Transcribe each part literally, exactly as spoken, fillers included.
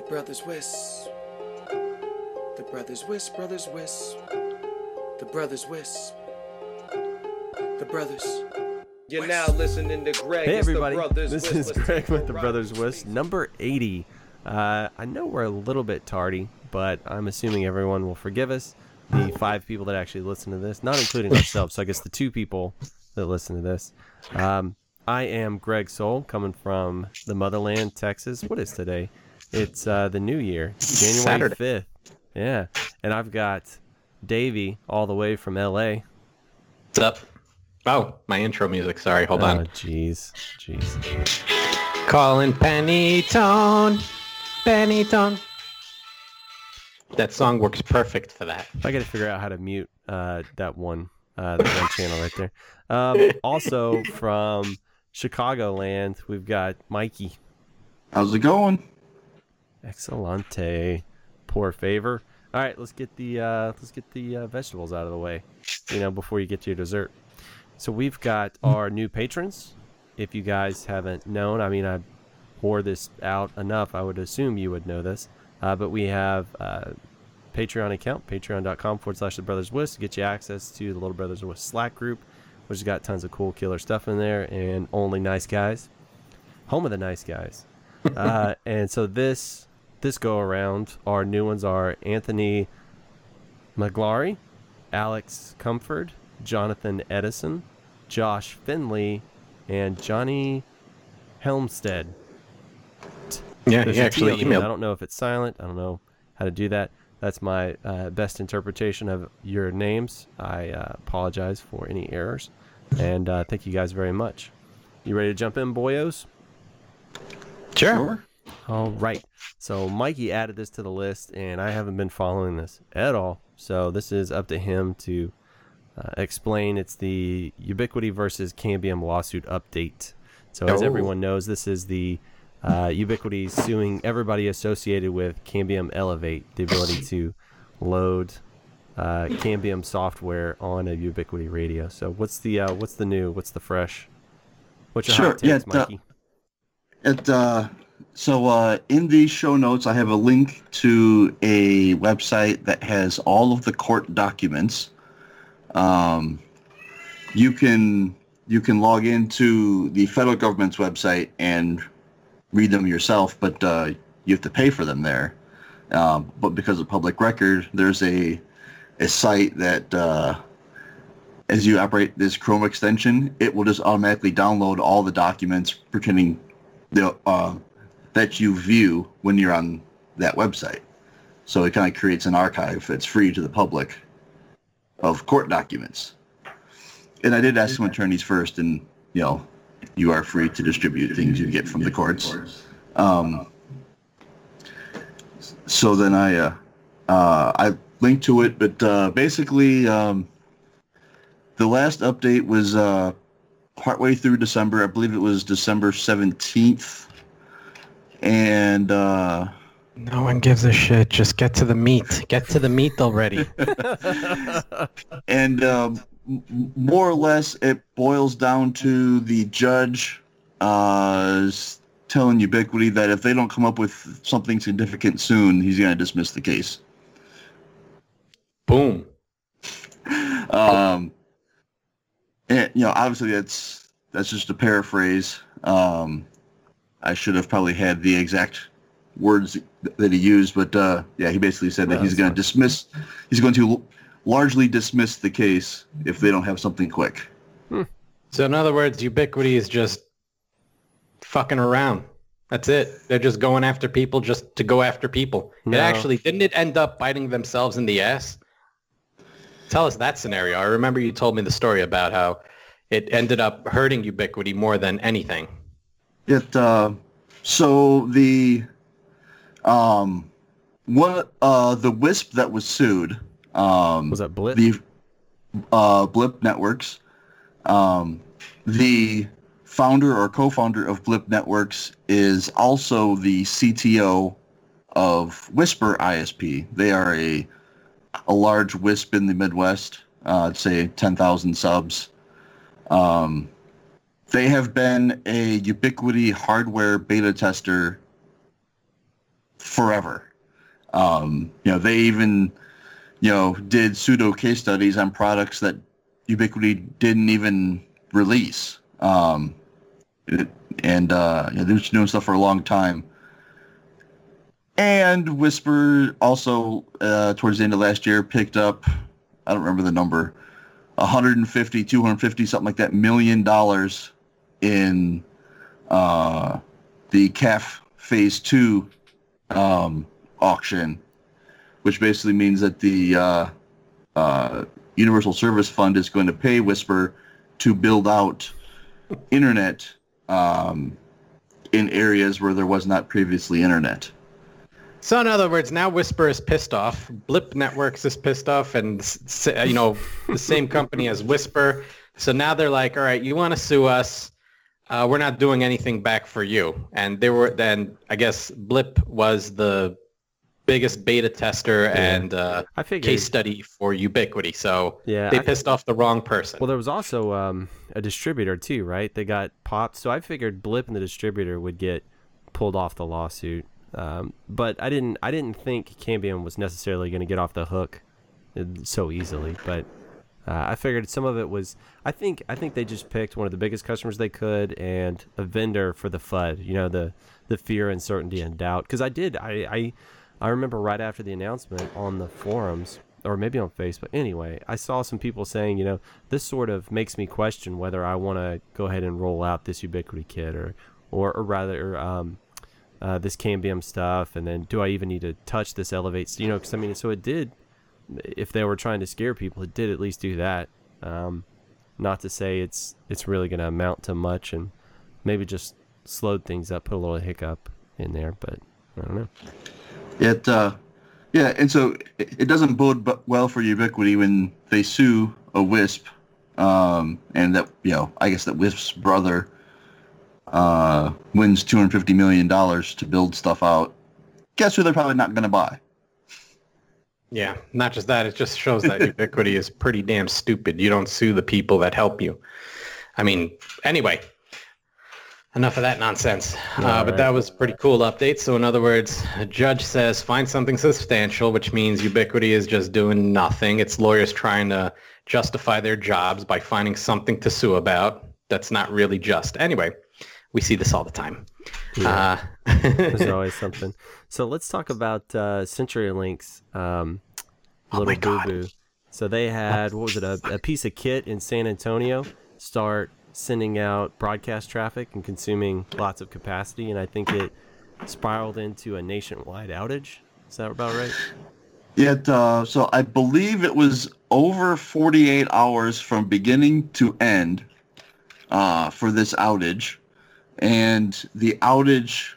brothers Wisp. The brothers Wisp, brothers Wisp. The brothers Wisp. The brothers. You're now listening to Greg. Hey It's the everybody, Brothers this Wisp. is Let's Greg take with a the ride. Brothers Wisp, number eighty. Uh, I know we're a little bit tardy, but I'm assuming everyone will forgive us. The five people that actually listen to this, not including ourselves, so I guess the two people that listen to this. Um, I am Greg Soul, coming from the motherland, Texas. What is today? It's uh, the new year, January Saturday. fifth. Yeah, and I've got Davey all the way from L A. What's up? Oh, my intro music. Sorry, hold Oh, on. jeez, jeez. Calling Pennytone. Pennytone. That song works perfect for that. I got to figure out how to mute uh, that one, uh, that one channel right there. Um, also from Chicagoland, we've got Mikey. How's it going? Excellente. Poor favor. All right, let's get the uh, let's get the uh, vegetables out of the way, you know, before you get to your dessert. So we've got our new patrons. If you guys haven't known, I mean, I wore this out enough. I would assume you would know this. Uh, but we have uh, Patreon account, patreon.com forward slash the Brothers Wisp, to get you access to the Little Brothers Wisp Slack group, which has got tons of cool killer stuff in there, and only nice guys. Home of the nice guys. uh, and so this this go around, our new ones are Anthony Maglari, Alex Comfort, Jonathan Edison, Josh Finley, and Johnny Helmstead. Yeah, There's he a actually T on the end. I emailed. don't know if it's silent. I don't know how to do that. That's my uh, best interpretation of your names. I uh, apologize for any errors. And uh, thank you guys very much. You ready to jump in, boyos? Sure. All right. So Mikey added this to the list, and I haven't been following this at all. So this is up to him to uh, explain. It's the Ubiquity versus Cambium lawsuit update. So as Oh. everyone knows, this is the uh, Ubiquity suing everybody associated with Cambium Elevate, the ability to load uh, Cambium software on a Ubiquity radio. So what's the uh, what's the new? What's the fresh? What's your Sure, hot takes, yeah, uh, Mikey? It, uh, so uh, in the show notes, I have a link to a website that has all of the court documents. Um, you can you can log into the federal government's website and read them yourself, but uh, you have to pay for them there. Um, but because of public record, there's a a site that uh, as you operate this Chrome extension, it will just automatically download all the documents pertaining the uh, that you view when you're on that website. So it kind of creates an archive that's free to the public of court documents. And I did ask some attorneys first, and you know, you are free to distribute things you get from the courts. Um, so then I uh, uh, I linked to it, but uh, basically um, the last update was uh, partway through December. I believe it was December seventeenth. And uh, No one gives a shit. Just get to the meat. Get to the meat already. and um, m- more or less it boils down to the judge uh, s- telling Ubiquity that if they don't come up with something significant soon, he's going to dismiss the case. Boom. Um, and, you know, obviously that's that's just a paraphrase. Um, I should have probably had the exact words th- that he used, but uh, yeah, he basically said that No, he's that's going fine. to dismiss. He's going to l- largely dismiss the case if they don't have something quick. So in other words, Ubiquity is just fucking around. That's it. They're just going after people just to go after people. No. It actually, didn't it end up biting themselves in the ass? Tell us that scenario. I remember you told me the story about how it ended up hurting Ubiquity more than anything. It uh, so the um one uh the Wisp that was sued um Was that Blip? the uh Blip Networks, um the founder or co-founder of Blip Networks is also the C T O of Whisper I S P. They are a a large Wisp in the Midwest. Uh, I'd say ten thousand subs. Um, they have been a Ubiquity hardware beta tester forever. Um, you know, they even, you know, did pseudo case studies on products that Ubiquiti didn't even release. Um, it, and uh, you know, they've been doing stuff for a long time. And Whisper also, uh, towards the end of last year, picked up, I don't remember the number, one hundred fifty, two hundred fifty, something like that, million dollars in uh, the C A F Phase two um, auction, which basically means that the uh, uh, Universal Service Fund is going to pay Whisper to build out internet um, in areas where there was not previously internet. So in other words, now Whisper is pissed off. Blip Networks is pissed off, and s- you know the same company as Whisper. So now they're like, all right, you want to sue us? Uh, we're not doing anything back for you. And they were then, I guess, Blip was the biggest beta tester and uh, I figured, case study for Ubiquiti. So Yeah, they I- pissed off the wrong person. Well, there was also um, a distributor too, right? They got popped. So I figured Blip and the distributor would get pulled off the lawsuit. Um, but I didn't. I didn't think Cambium was necessarily going to get off the hook so easily. But uh, I figured some of it was. I think. I think they just picked one of the biggest customers they could and a vendor for the F U D. You know, the the fear, uncertainty, and doubt. Because I did. I, I I remember right after the announcement on the forums, or maybe on Facebook. Anyway, I saw some people saying, you know, this sort of makes me question whether I want to go ahead and roll out this Ubiquiti kit, or or, or rather. Um, Uh, this Cambium stuff, and then do I even need to touch this Elevate? You know, because I mean, so it did. If they were trying to scare people, it did at least do that. Um, not to say it's it's really going to amount to much, and maybe just slowed things up, put a little hiccup in there, but I don't know. It, uh, yeah, and so it, it doesn't bode bu- well for Ubiquiti when they sue a WISP, um, and that, you know, I guess that WISP's brother uh, wins two hundred fifty million dollars to build stuff out. Guess who they're probably not going to buy? Yeah, not just that. It just shows that Ubiquiti is pretty damn stupid. You don't sue the people that help you. I mean, anyway, enough of that nonsense. Uh, but that was a pretty cool update. So in other words, a judge says find something substantial, which means Ubiquiti is just doing nothing. It's lawyers trying to justify their jobs by finding something to sue about. That's not really just. Anyway, we see this all the time. Yeah. Uh, There's always something. So let's talk about uh, CenturyLink's um, Oh little my God. boo-boo. So they had, what was it, a, a piece of kit in San Antonio start sending out broadcast traffic and consuming lots of capacity, and I think it spiraled into a nationwide outage. Is that about right? It, uh, so I believe it was over forty-eight hours from beginning to end uh, for this outage. And the outage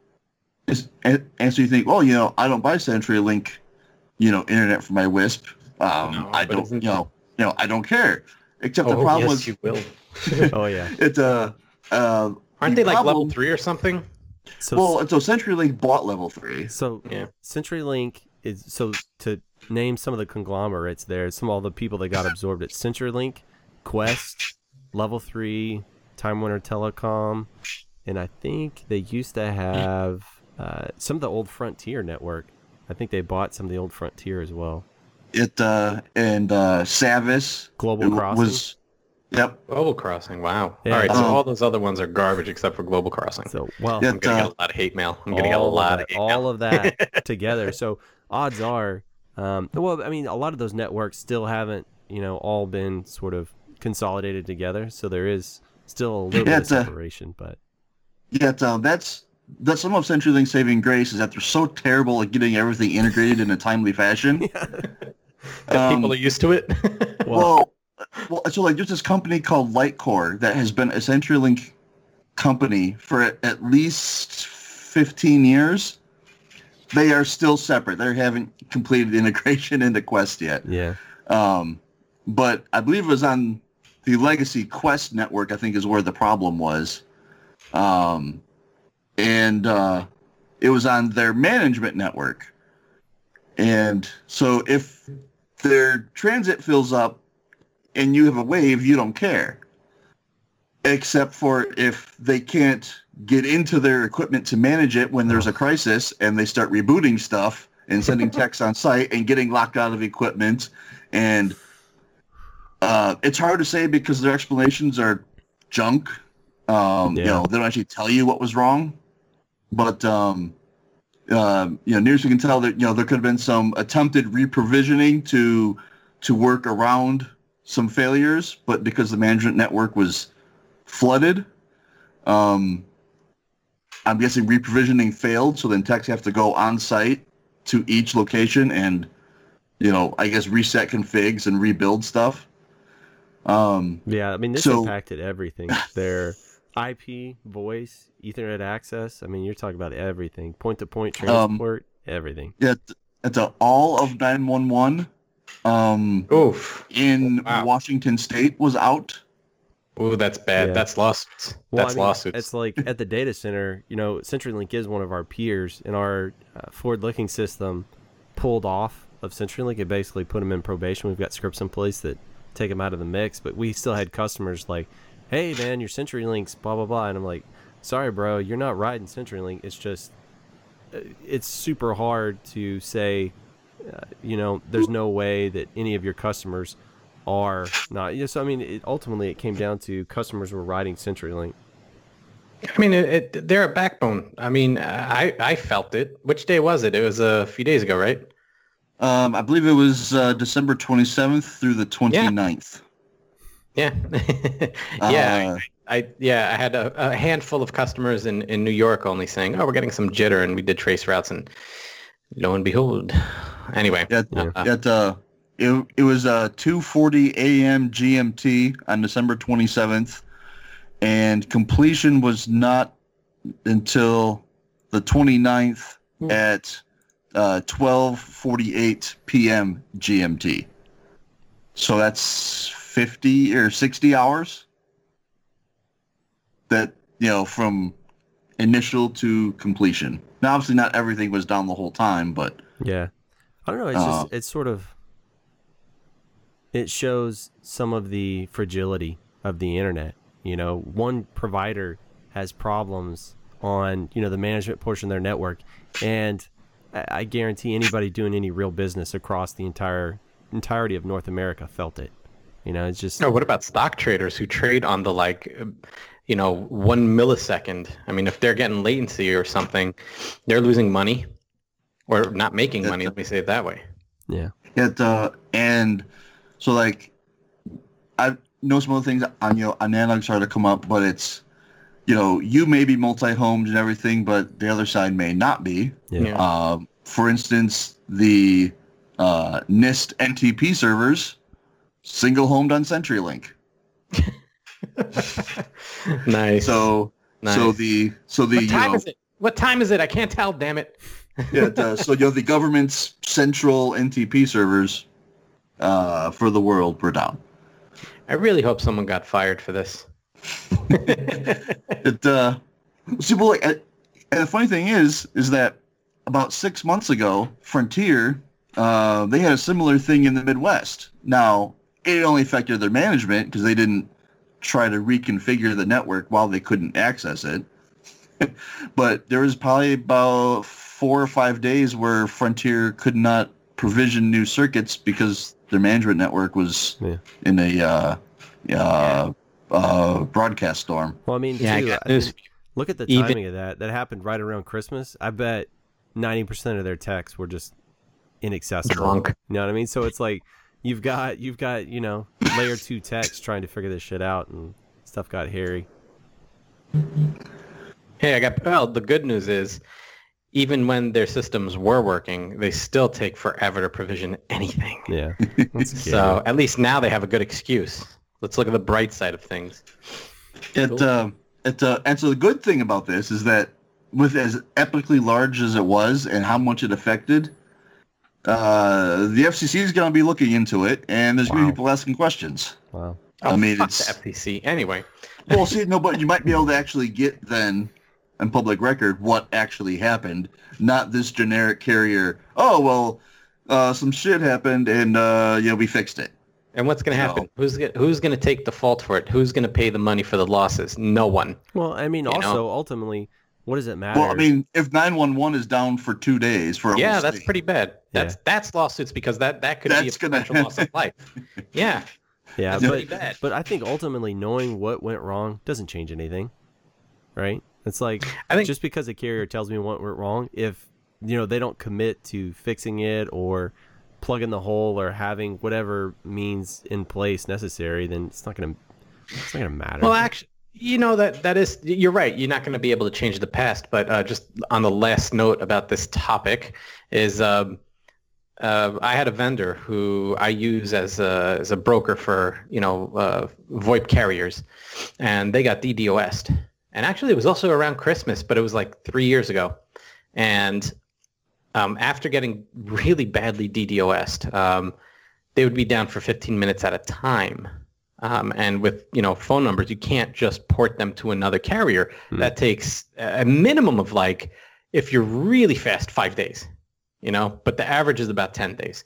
is, and, and so you think, oh, you know, I don't buy CenturyLink, you know, internet for my WISP. Um, No, I but don't, isn't- you know, you know, I don't care. Except the oh, problem yes, was, you will. Oh, yeah. it, uh, uh, Aren't the they like level problem- three or something? So, Well, and so CenturyLink bought level three. so Yeah. CenturyLink is, so to name some of the conglomerates there, some of all the people that got absorbed at CenturyLink, Quest, Level three, Time Warner Telecom, and I think they used to have uh, some of the old Frontier network. I think they bought some of the old Frontier as well. It, uh, and, uh, Savis. Global it Crossing. was, yep. Global Crossing, wow. Yeah, all right, so um, all those other ones are garbage except for Global Crossing. So, well, Yeah. I'm going to uh, get a lot of hate mail. I'm going to get a all lot of of that, hate all mail. of that together. So odds are, um, well, I mean, a lot of those networks still haven't, you know, all been sort of consolidated together. So there is still a little Yeah, bit of it's a- separation, but Yet uh, that's that's some of CenturyLink's saving grace is that they're so terrible at getting everything integrated in a timely fashion. That Um, people are used to it. well, well, so like there's this company called Lightcore that has been a CenturyLink company for at, at least fifteen years. They are still separate. They haven't completed integration into Quest yet. yeah. Um, but I believe it was on the legacy Quest network, I think is where the problem was. Um, and uh, it was on their management network. And so if their transit fills up and you have a wave, you don't care. except for if they can't get into their equipment to manage it when there's a crisis and they start rebooting stuff and sending techs on site and getting locked out of equipment. And uh, it's hard to say because their explanations are junk. Um, Yeah. You know, they don't actually tell you what was wrong. But, um, uh, you know, near as we can tell, that you know there could have been some attempted reprovisioning to to work around some failures, but because the management network was flooded, um, I'm guessing reprovisioning failed. So then techs have to go on site to each location and, you know, I guess reset configs and rebuild stuff. Um, Yeah, I mean, this So- impacted everything. Their I P, voice, Ethernet access. I mean, you're talking about everything. Point-to-point Um, transport, everything. at, at the all of nine one one um, Oof. in Wow. Washington State was out. Ooh, that's bad. Yeah. That's lawsuits. Well, That's I mean, lawsuits. It's like at the data center, you know, CenturyLink is one of our peers, and our uh, forward-looking system pulled off of CenturyLink. It basically put them in probation. We've got scripts in place that take them out of the mix, but we still had customers like, hey, man, your CenturyLink's blah, blah, blah. And I'm like, sorry, bro, you're not riding CenturyLink. It's just, uh, it's super hard to say, uh, you know, there's no way that any of your customers are not. Yeah, so, I mean, it, ultimately, it came down to customers were riding CenturyLink. I mean, it, it, they're a backbone. I mean, I I felt it. Which day was it? It was a few days ago, right? Um, I believe it was uh, December twenty-seventh through the twenty-ninth. Yeah. yeah. Uh, I, I yeah, I had a, a handful of customers in, in New York only saying, "Oh, we're getting some jitter," and we did trace routes, and lo and behold. Anyway, At, uh, at uh, it, it was uh, two forty a.m. G M T on December twenty-seventh, and completion was not until the twenty-ninth at uh, twelve forty-eight p.m. G M T. So that's fifty or sixty hours that, you know, from initial to completion. Now, obviously not everything was down the whole time, but Yeah. I don't know. It's Uh, just, it's sort of, it shows some of the fragility of the internet. You know, one provider has problems on, you know, the management portion of their network. And I, I guarantee anybody doing any real business across the entire entirety of North America felt it. You know, it's just, oh, what about stock traders who trade on the like, uh, you know, one millisecond? I mean, if they're getting latency or something, they're losing money or not making money. Let me say it that way. yeah. It uh, and so like I know some other things on you know on analog started to come up, but it's you know you may be multi-homed and everything, but the other side may not be. Yeah. Yeah. Um, for instance, the uh, NIST N T P servers single homed on CenturyLink. Nice. So Nice. so the so the what time you know, is it? What time is it? I can't tell. Damn it. yeah, uh, so you know the government's central N T P servers uh, for the world were down. I really hope someone got fired for this. It uh, see, well, like, uh, and the funny thing is, is that about six months ago, Frontier, uh, they had a similar thing in the Midwest. Now, it only affected their management because they didn't try to reconfigure the network while they couldn't access it. But there was probably about four or five days where Frontier could not provision new circuits because their management network was Yeah. in a uh, uh, uh, broadcast storm. Well, I mean, Yeah, I too, got I news. think- look at the Even- timing of that. That happened right around Christmas. I bet ninety percent of their techs were just inaccessible. Drunk. You know what I mean? So it's like you've got you've got you know layer two techs trying to figure this shit out, and stuff got hairy. Hey, I got, well, the good news is even when their systems were working, they still take forever to provision anything. Yeah. That's So at least now they have a good excuse. Let's look at the bright side of things. It Cool. uh, it uh, and so the good thing about this is that with as epically large as it was and how much it affected, uh, the F C C is going to be looking into it, and there's going to Wow. be people asking questions. wow. Oh, I mean, fuck it's- the F T C. Anyway, Well, see, no, but you might be able to actually get then on public record what actually happened, not this generic carrier. Oh well, uh, some shit happened, and uh, yeah, we fixed it. And what's going to happen? So- Who's gonna, who's going to take the fault for it? Who's going to pay the money for the losses? No one. Well, I mean, You also know? ultimately, what does it matter? Well, I mean, if nine one one is down for two days for a Yeah, whole that's state, pretty bad. That's Yeah. that's lawsuits because that, that could be a That's gonna- potential loss of life. Yeah, yeah, that's but pretty bad. but I think ultimately knowing what went wrong doesn't change anything, right? It's like I think just because a carrier tells me what went wrong, if you know they don't commit to fixing it or plugging the hole or having whatever means in place necessary, then it's not gonna it's not gonna matter. Well, actually, you know that that is you're right. You're not going to be able to change the past. But uh, just on the last note about this topic is um, uh, I had a vendor who I use as a as a broker for you know uh, VoIP carriers, and they got DDoSed. And actually, it was also around Christmas, but it was like three years ago. And um, after getting really badly DDoSed, um, they would be down for fifteen minutes at a time. Um, and with you know phone numbers, you can't just port them to another carrier. Hmm. That takes a minimum of like, if you're really fast, five days. You know, but the average is about ten days.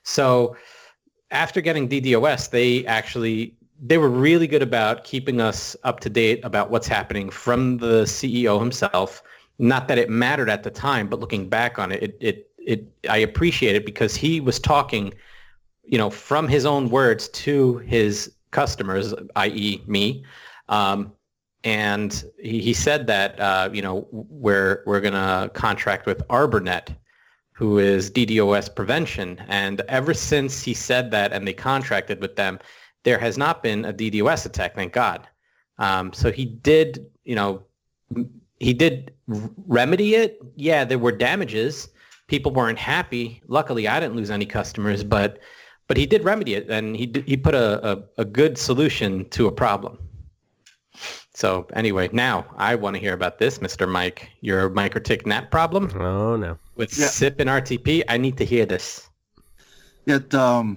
So after getting DDoS, they actually they were really good about keeping us up to date about what's happening from the C E O himself. Not that it mattered at the time, but looking back on it, it it, it I appreciate it because he was talking, you know, from his own words to his customers, that is me. Um, and he, he said that, uh, you know, we're, we're going to contract with ArborNet, who is DDoS prevention. And ever since he said that and they contracted with them, there has not been a DDoS attack, thank God. Um, so he did, you know, he did remedy it. Yeah, there were damages. People weren't happy. Luckily, I didn't lose any customers, but but he did remedy it, and he did, he put a, a, a good solution to a problem. So anyway, now I want to hear about this, Mister Mike. Your MikroTik N A T problem oh no. with Yeah. S I P and R T P. I need to hear this. It um.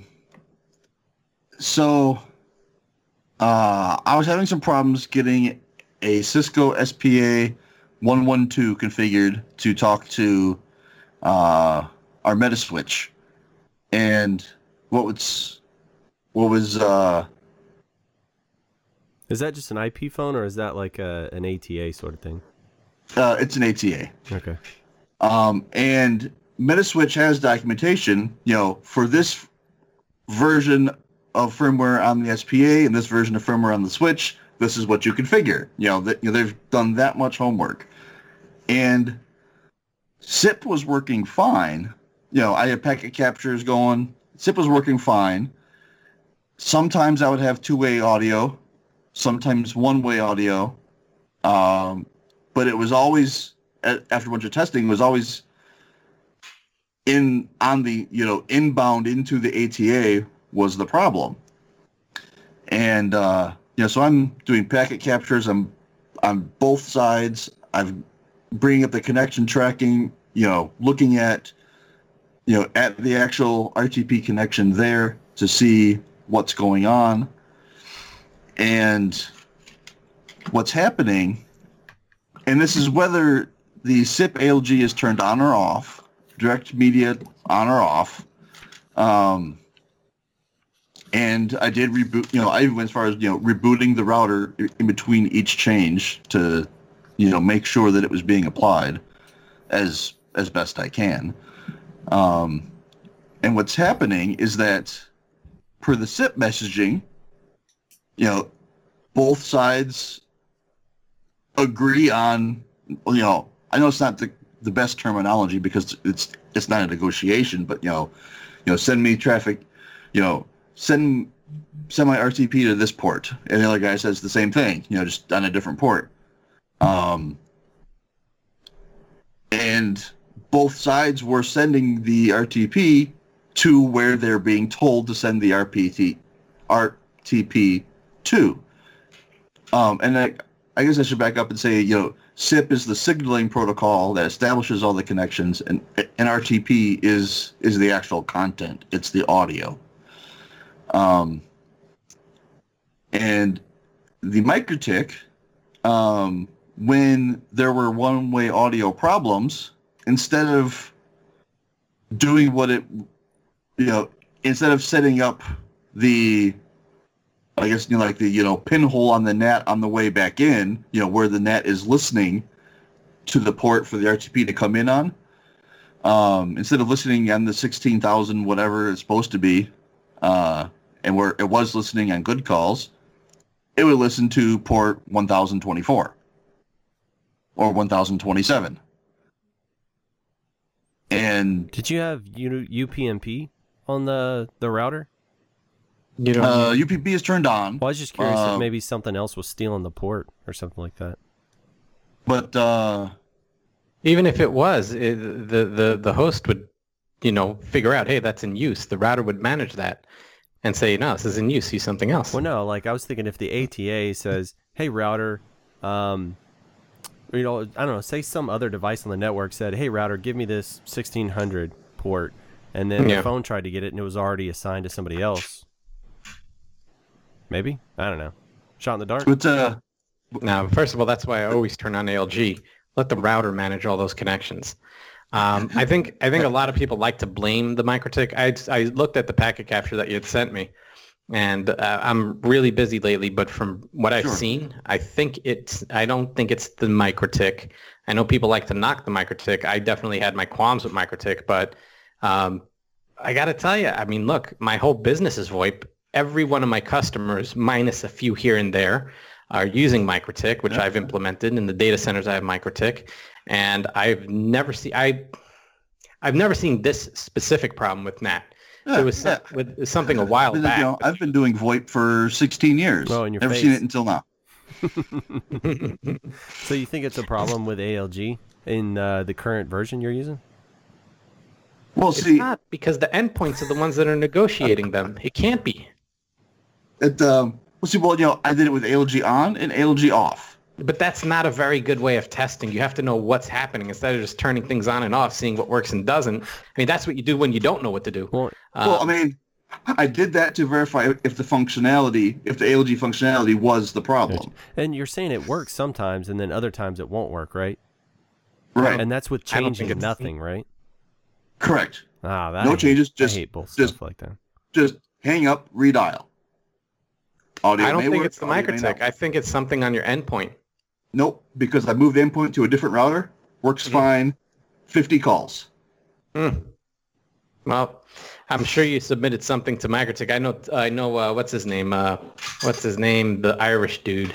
So, uh, I was having some problems getting a Cisco S P A one one two configured to talk to uh, our Metaswitch, and what was what was uh, Is that just an I P phone or is that like a, an A T A sort of thing? uh, it's an A T A. Okay. Um, and Metaswitch has documentation, you know, for this version of firmware on the S P A and this version of firmware on the switch, this is what you configure. You know, that you know, they've done that much homework. And S I P was working fine. You know, I had packet captures going. S I P was working fine. Sometimes I would have two-way audio, sometimes one-way audio. Um, but it was always, after a bunch of testing, it was always in on the, you know, inbound into the A T A was the problem. And, uh, you know, so I'm doing packet captures. I'm on both sides. I'm bringing up the connection tracking, you know, looking at, you know, at the actual R T P connection there to see what's going on. And what's happening, and this is whether the S I P A L G is turned on or off, direct media on or off. Um, and I did reboot, you know, I even went as far as, you know, rebooting the router in between each change to, you know, make sure that it was being applied as as best I can. Um, and what's happening is that per the S I P messaging, you know, both sides agree on, you know, I know it's not the, the best terminology because it's it's not a negotiation, but, you know, you know, send me traffic, you know, send send my R T P to this port. And the other guy says the same thing, you know, just on a different port. Um, and both sides were sending the R T P to where they're being told to send the R P T, R T P to. Um, and I, I guess I should back up and say, you know, S I P is the signaling protocol that establishes all the connections, and, and R T P is is the actual content. It's the audio. Um, and the MikroTik, um, when there were one-way audio problems, instead of doing what it, you know, instead of setting up the, I guess, you know, like the, you know, pinhole on the N A T on the way back in, you know, where the N A T is listening to the port for the R T P to come in on. Um, instead of listening on the sixteen thousand, whatever it's supposed to be, uh, and where it was listening on good calls, it would listen to port one thousand twenty-four or one thousand twenty-seven. And Did you have U- UPnP on the, the router? You don't. uh, U P P is turned on, Well, I was just curious Uh, if maybe something else was stealing the port or something like that. but uh, Even if it was, it, the, the, the host would, you know, figure out, hey, that's in use. The router would manage that and say, no, this is in use. Use something else. Well, no, like I was thinking if the A T A says, hey, router, um, you know, I don't know, say some other device on the network said, hey, router, give me this sixteen hundred port. And then Yeah. the phone tried to get it and it was already assigned to somebody else. Maybe? I don't know. Shot in the dark? but uh, Now, first of all, that's why I always turn on A L G. Let the router manage all those connections. Um, I think I think a lot of people like to blame the MikroTik. I, I looked at the packet capture that you had sent me, and uh, I'm really busy lately. But from what I've Sure. seen, I think it's. I don't think it's the MikroTik. I know people like to knock the MikroTik. I definitely had my qualms with MikroTik, but um, I got to tell you, I mean, look, my whole business is VoIP. Every one of my customers, minus a few here and there, are using MikroTik, which I've implemented in the data centers. I have MikroTik, and I've never seen I, I've never seen this specific problem with N A T. Yeah, There was some, yeah. with something a while you back. know, I've been doing VoIP for sixteen years. Oh, in your Never face. seen it until now. So you think it's a problem with A L G in uh, the current version you're using? Well, It's see, not, because the endpoints are the ones that are negotiating them. It can't be. it, um, well, see, well, you know, I did it with A L G on and A L G off. But that's not a very good way of testing. You have to know what's happening instead of just turning things on and off, seeing what works and doesn't. I mean, that's what you do when you don't know what to do. Well, Uh, Well, I mean, I did that to verify if the functionality, if the A L G functionality was the problem. and you're saying it works sometimes and then other times it won't work, right? Right. And that's with I don't think changing it's- nothing, right? Correct. Ah, that No I hate- changes, just- I hate both just- stuff like that. Just hang up, redial. Audio I don't may think work, it's the audio may MikroTik. not. I think it's something on your endpoint. Nope, because I moved the endpoint to a different router. Works Mhm. fine. fifty calls. Hmm. Well, I'm sure you submitted something to MikroTik. I know. I know. Uh, what's his name? Uh, what's his name? The Irish dude.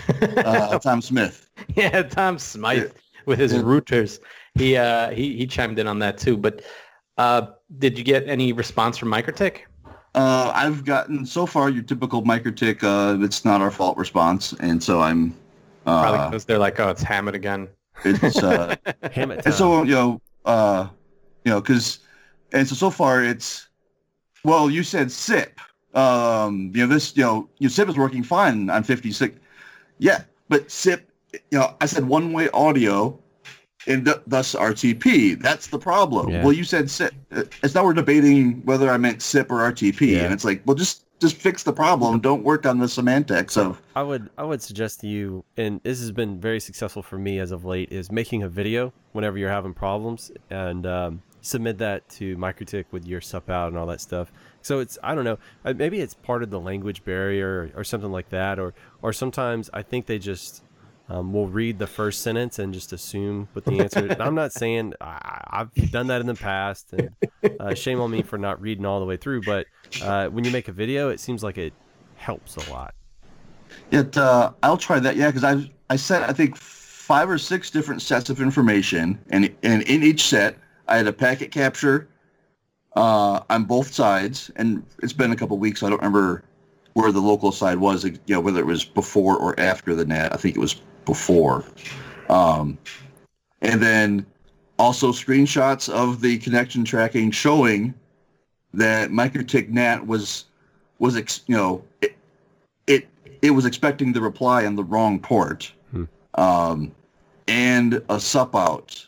Uh, Tom Smith. yeah, Tom Smythe with his Yeah. routers. He uh, he he chimed in on that too. But uh, did you get any response from MikroTik? Uh, I've gotten so far your typical MikroTik. Uh, it's not our fault response, and so I'm. Probably Uh, because they're like, oh, it's Hammett again. it's uh, Ham it and time. so you know, uh, you know, because, and so so far it's, well, you said S I P. Um, you know, this, you know, your S I P is working fine on fifty-six. Yeah, but S I P, you know, I said one-way audio, and th- thus R T P. That's the problem. Yeah. Well, you said S I P. It's now we're debating whether I meant S I P or R T P, Yeah. and it's like, well, just just fix the problem. Don't work on the semantics of. I would I would suggest to you, and this has been very successful for me as of late, is making a video whenever you're having problems and um, submit that to MikroTik with your sup out and all that stuff. So it's, I don't know, uh, maybe it's part of the language barrier or, or something like that, or or sometimes I think they just um, will read the first sentence and just assume what the answer is. And I'm not saying I, I've done that in the past, and uh, shame on me for not reading all the way through, but uh, when you make a video, it seems like it helps a lot. It, uh, I'll try that, yeah, because I I set, I think, five or six different sets of information, and, and in each set, I had a packet capture uh, on both sides, and it's been a couple weeks, so I don't remember where the local side was, you know, whether it was before or after the N A T. I think it was before. Um, and then also screenshots of the connection tracking showing that MikroTik N A T was, was ex, you know, it, it it was expecting the reply on the wrong port, Hmm. um, and a sup out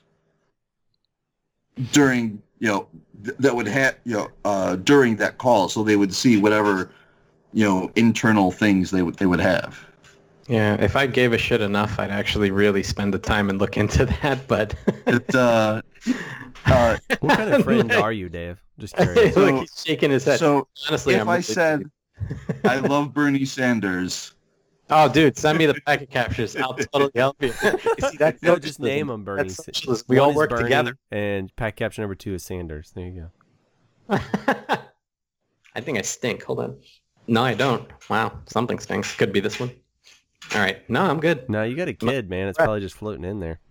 during, you know, th- that would have, you know, uh, during that call, so they would see whatever, you know, internal things they would they would have. Yeah, if I gave a shit enough, I'd actually really spend the time and look into that. But It, uh, uh, What kind of friend are you, Dave? Just curious. So- look, he's shaking his head. so Honestly, if I'm I really- said I love Bernie Sanders. Oh, dude, send me the packet captures. I'll totally help you. You see, that's No, just socialism. name them, Bernie. That's socialism. We One all is work Bernie, together. And pack capture number two is Sanders. There you go. I think I stink. Hold on. No, I don't. Wow, something stinks. Could be this one. All right. No, I'm good. No, you got a kid, man. It's probably just floating in there.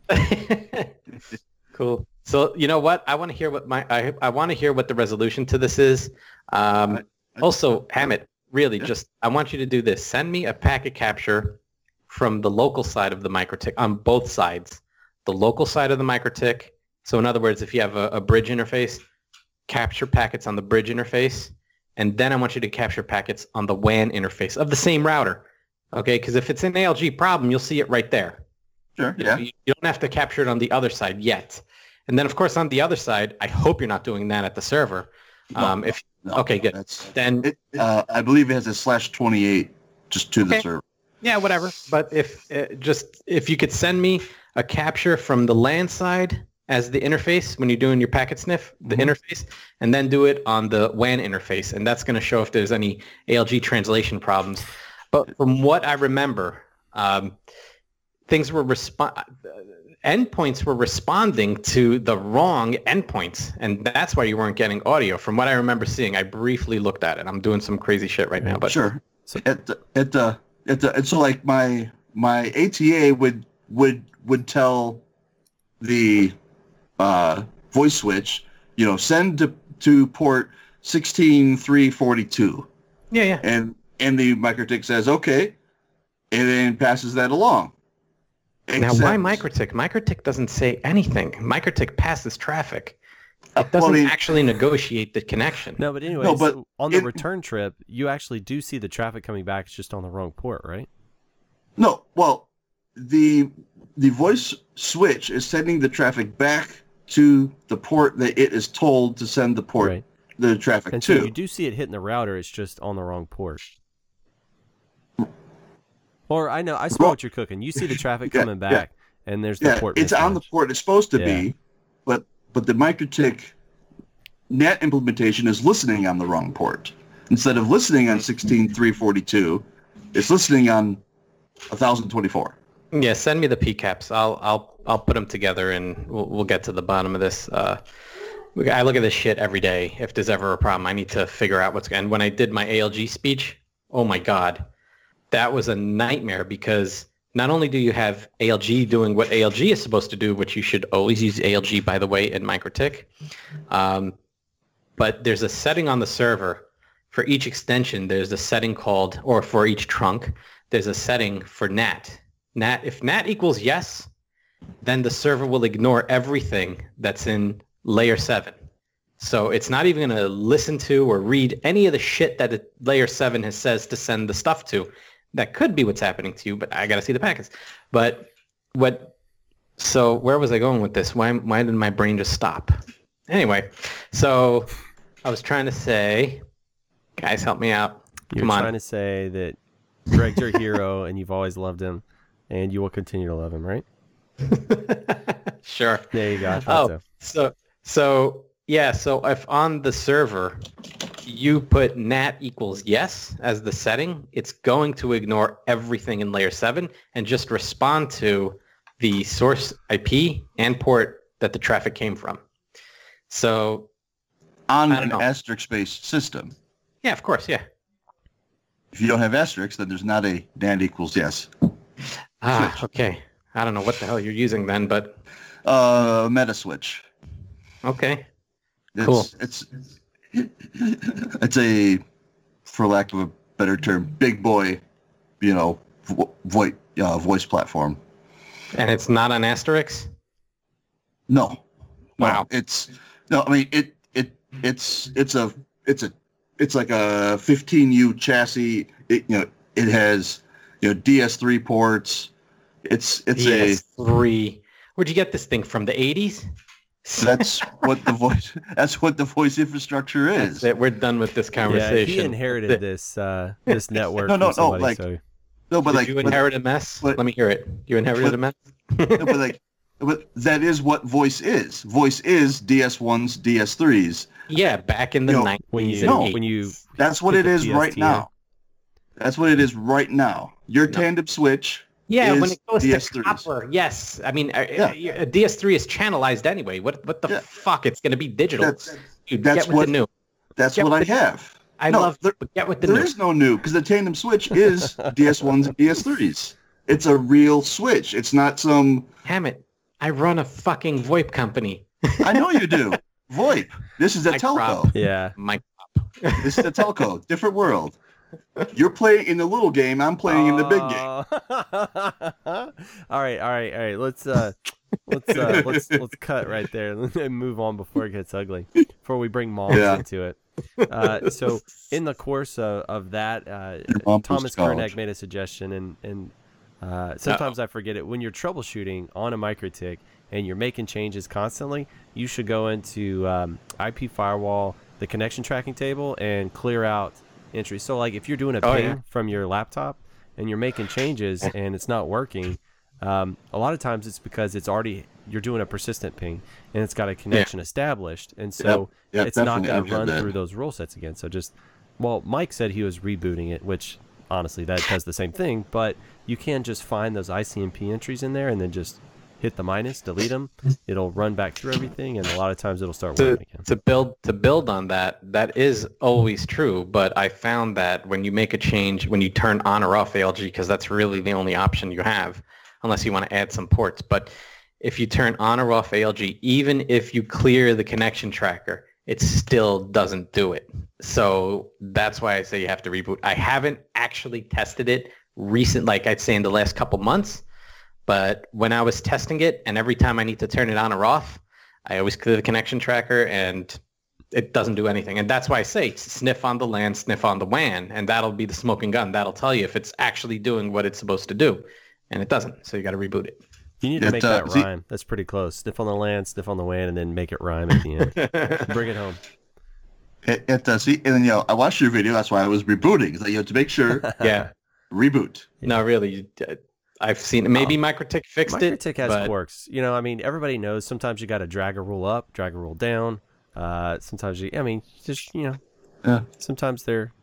Cool. So you know what? I want to hear what my I I want to hear what the resolution to this is. Um, I- I- also, Hammett, really, Yeah. just I want you to do this. Send me a packet capture from the local side of the MikroTik on both sides. The local side of the MikroTik. So in other words, if you have a, a bridge interface, capture packets on the bridge interface, and then I want you to capture packets on the W A N interface of the same router. Okay, because if it's an A L G problem, you'll see it right there. Sure, You know, yeah. You you don't have to capture it on the other side yet. And then, of course, on the other side, I hope you're not doing that at the server. No, Um, if no, okay, good. That's, Then, it, uh, I believe it has a slash twenty-eight just to the Okay. server. yeah, whatever. But if uh, just if you could send me a capture from the LAN side as the interface when you're doing your packet sniff, the Mhm. interface, and then do it on the W A N interface, and that's going to show if there's any A L G translation problems. But from what I remember, um, things were respo- endpoints were responding to the wrong endpoints, and that's why you weren't getting audio. From what I remember seeing, I briefly looked at it. I'm doing some crazy shit right now, but Sure. At the, at the, at the, and so like my my A T A would would would tell the uh, voice switch, you know, send to to port sixteen three forty-two, yeah, yeah. and and the MikroTik says okay, and then passes that along. Now, why Except- MikroTik? MikroTik doesn't say anything. MikroTik passes traffic. Uh, It doesn't well, I mean- actually negotiate the connection. No, but anyway, No, but so on the it- return trip, you actually do see the traffic coming back. It's just on the wrong port, right? No, well, the the voice switch is sending the traffic back to the port that it is told to send the port Right. the traffic And so to. you do see it hitting the router. It's just on the wrong port. Or I know I smell Well- what you're cooking. You see the traffic Yeah, coming yeah. back, and there's the Yeah, port. it's on the mismatch. port it's supposed to Yeah. be, but but the MikroTik net implementation is listening on the wrong port. Instead of listening on sixteen three forty-two, it's listening on one thousand twenty-four. Yeah, send me the P CAPs. I'll I'll I'll put them together and we'll we'll get to the bottom of this. Uh, we- I look at this shit every day. If there's ever a problem, I need to figure out what's going. And when I did my A L G speech, oh my god, that was a nightmare because not only do you have A L G doing what A L G is supposed to do, which you should always use A L G, by the way, in MikroTik, um, but there's a setting on the server for each extension. There's a setting called, or for each trunk, there's a setting for N A T. N A T. If N A T equals yes, then the server will ignore everything that's in layer seven. So it's not even going to listen to or read any of the shit that it, layer seven has says to send the stuff to. That could be what's happening to you, but I got to see the packets. But what? So where was I going with this? Why? Why did my brain just stop? Anyway, so I was trying to say, guys, help me out. You're Come on. trying to say that Greg's your hero, and you've always loved him, and you will continue to love him, right? Sure. There you go. I thought Oh, so. so so yeah. So if on the server you put N A T equals yes as the setting, it's going to ignore everything in layer seven and just respond to the source I P and port that the traffic came from. So On I don't an know. asterisk-based system. yeah, of course, yeah. If you don't have asterisks, then there's not a N A T equals yes. Ah, okay. I don't know what the hell you're using then, but Uh, meta switch. okay. It's, Cool. It's it's a, for lack of a better term, big boy, you know, vo- voice uh, voice platform. And it's not on Asterix? No. No, Wow. it's no. I mean, it it it's it's a it's a it's like a fifteen U chassis. It, you know, it has you know D S three ports. It's it's D S three. Where'd you get this thing from? The eighties? a that's what the voice that's what the voice infrastructure is. That's it. We're done with this Yeah, conversation. he inherited this uh, this network No, no, from no, somebody. like- so No, but Did like you but- inherit a mess? but- Let me hear it. You inherited but- a mess? no, but like But that is what voice is. Voice is D S ones, D S threes. Yeah, back in the You know, nineties. When you and No. eighties. when you That's what Hit it the is P S right T N. now. That's what it is right now. Your No. tandem switch Yeah, is when it goes D S to threes. copper, yes. I mean, uh, Yeah. uh, D S three is channelized anyway. What what the Yeah. fuck? It's going to be digital. That's Dude, that's get with what- the new. that's Get what I with the- have. I No, love there- but get with the There new. is no new because the tandem switch is D S ones and D S threes. It's a real switch. It's not some. Damn it. I run a fucking VoIP company. I know you do. VoIP. This is a I telco. crop. yeah. My This is a telco. Different world. You're playing in the little game. I'm playing in the big game. game. all right, all right, all right. Let's uh, let's uh, let's let's cut right there and move on before it gets ugly. Before we bring moms Yeah. into it. Uh, so in the course of, of that, uh, mom Thomas goes to college. Kerneck made a suggestion, and and uh, sometimes I forget it. When you're troubleshooting on a MikroTik and you're making changes constantly, you should go into um, I P firewall, the connection tracking table, and clear out entries. So like if you're doing a Oh, ping yeah. from your laptop and you're making changes and it's not working, um, a lot of times it's because it's already you're doing a persistent ping and it's got a connection established, and so Yep, it's not definitely. going I've to heard run that. through those rule sets again. So just well, Mike said he was rebooting it, which honestly that does the same thing, but you can just find those I C M P entries in there and then just hit the minus, delete them. It'll run back through everything, and a lot of times it'll start to, working again. to build to build on that, that is always true. But I found that when you make a change, when you turn on or off A L G, because that's really the only option you have, unless you want to add some ports. But if you turn on or off A L G, even if you clear the connection tracker, it still doesn't do it. So that's why I say you have to reboot. I haven't actually tested it recent, like I'd say in the last couple months. But when I was testing it, and every time I need to turn it on or off, I always clear the connection tracker, and it doesn't do anything. And that's why I say sniff on the LAN, sniff on the W A N, and that'll be the smoking gun. That'll tell you if it's actually doing what it's supposed to do. And it doesn't, so you got to reboot it. You need to It, make uh, that see- rhyme. That's pretty close. Sniff on the land, sniff on the W A N, and then make it rhyme at the end. Bring it home. It, it uh, see, and then you know, I watched your video. That's why I was rebooting. It's like you have to make sure Yeah. reboot. No, really. you- I've seen maybe MikroTik fixed it. MikroTik has but quirks. You know, I mean, everybody knows sometimes you got to drag a rule up, drag a rule down. Uh, sometimes you, I mean, just, you know, Yeah. sometimes they're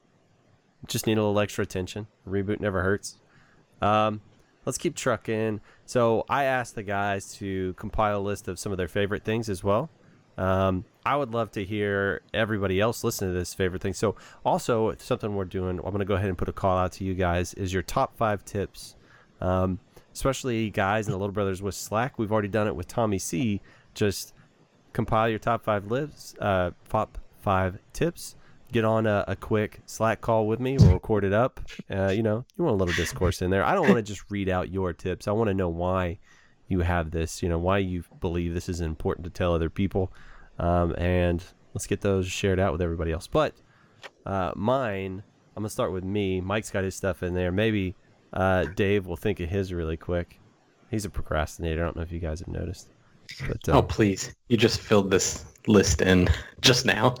just need a little extra attention. Reboot never hurts. Um, let's keep trucking. So I asked the guys to compile a list of some of their favorite things as well. Um, I would love to hear everybody else listen to this favorite thing. So also something we're doing, I'm going to go ahead and put a call out to you guys, is your top five tips. Um, especially guys in the Little Brothers with Slack. We've already done it with Tommy C. Just compile your top five lists, uh, top five tips. Get on a, a quick Slack call with me. We'll record it up. Uh, you know, you want a little discourse in there. I don't want to just read out your tips. I want to know why you have this, you know, why you believe this is important to tell other people. Um, and let's get those shared out with everybody else. But uh, mine, I'm going to start with me. Mike's got his stuff in there. Maybe uh, Dave will think of his really quick. He's a procrastinator. I don't know if you guys have noticed. But, oh, um, please. You just filled this list in just now.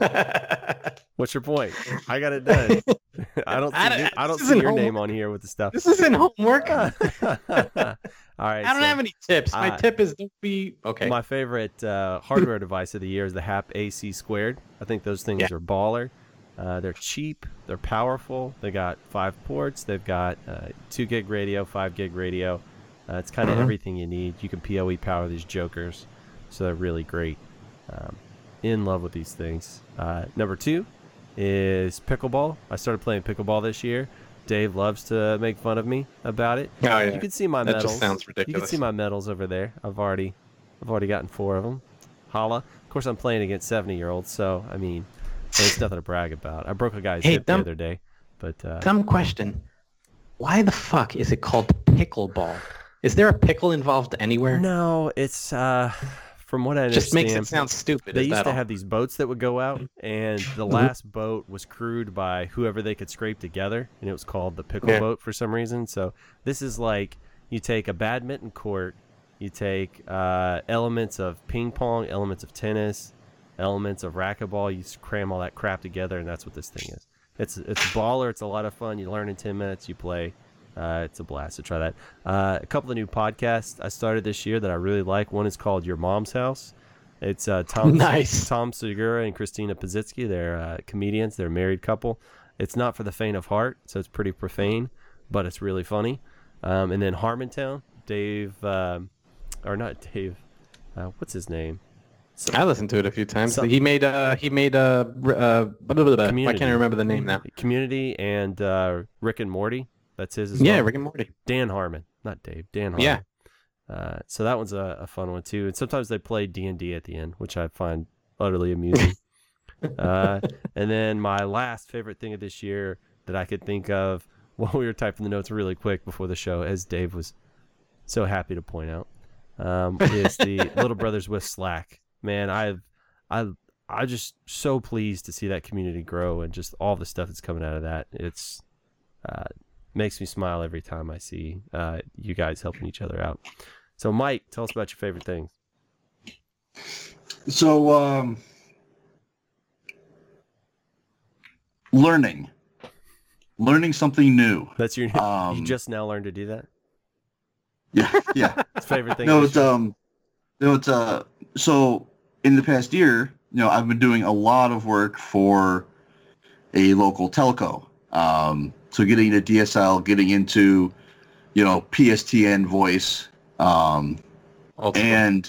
what's your point? I got it done. I don't see, I don't- your- I don't this see isn't your homework. name on here with the stuff. This isn't homework. All right. I don't so have any tips. My uh, tip is don't be okay. My favorite uh, hardware device of the year is the Hap A C Squared. I think those things Yeah. are baller. Uh, they're cheap. They're powerful. They got five ports. They've got uh, two gig radio, five gig radio. Uh, it's kind of Mhm. everything you need. You can P O E power these jokers, so they're really great. Um, in love with these things. Uh, number two is pickleball. I started playing pickleball this year. Dave loves to make fun of me about it. Oh, yeah. You can see my That medals. just sounds You can ridiculous. see my medals over there. I've already, I've already gotten four of them. Holla. Of course, I'm playing against seventy-year-olds, so I mean, there's nothing to brag about. I broke a guy's Hey, hip dumb- the other day, but uh, Dumb question. Why the fuck is it called pickleball? Is there a pickle involved anywhere? no, it's uh, from what I understand, Just makes it sound stupid. they is used that to all? have these boats that would go out, and the Mhm. last boat was crewed by whoever they could scrape together, and it was called the pickle Yeah. boat for some reason. So this is like you take a badminton court, you take uh, elements of ping pong, elements of tennis, elements of racquetball, you s- cram all that crap together, and that's what this thing is. It's it's baller. It's a lot of fun. You learn in ten minutes. You play Uh, it's a blast to try that. Uh, a couple of new podcasts I started this year that I really like. One is called Your Mom's House. It's uh, Tom Nice. Tom Segura and Christina Pazitsky. They're uh, comedians. They're a married couple. It's not for the faint of heart, so it's pretty profane, but it's really funny. Um, and then Harmontown, Dave, um, or not Dave, uh, what's his name? So, I listened to it a few times. So- he made uh he made uh, uh blah, blah, blah, blah. Why Community. can't I remember the name now? Community and uh, Rick and Morty. That's his as Yeah, well. Rick and Morty. Dan Harmon, not Dave. Dan Harmon. Yeah. Uh, so that one's a, a fun one too. And sometimes they play D and D at the end, which I find utterly amusing. uh, and then my last favorite thing of this year that I could think of while we were typing the notes really quick before the show, as Dave was so happy to point out, um, is the Little Brothers with Slack. Man, I've I I'm just so pleased to see that community grow and just all the stuff that's coming out of that. It's uh, makes me smile every time I see uh, you guys helping each other out. So, Mike, tell us about your favorite things. So, um, learning, learning something new. That's your. Um, you just now learned to do that. Yeah, yeah. It's favorite thing. No, this it's year? um, no, it's uh. So in the past year, you know, I've been doing a lot of work for a local telco. Um, so getting into D S L, getting into, you know, P S T N voice, um, Old school. and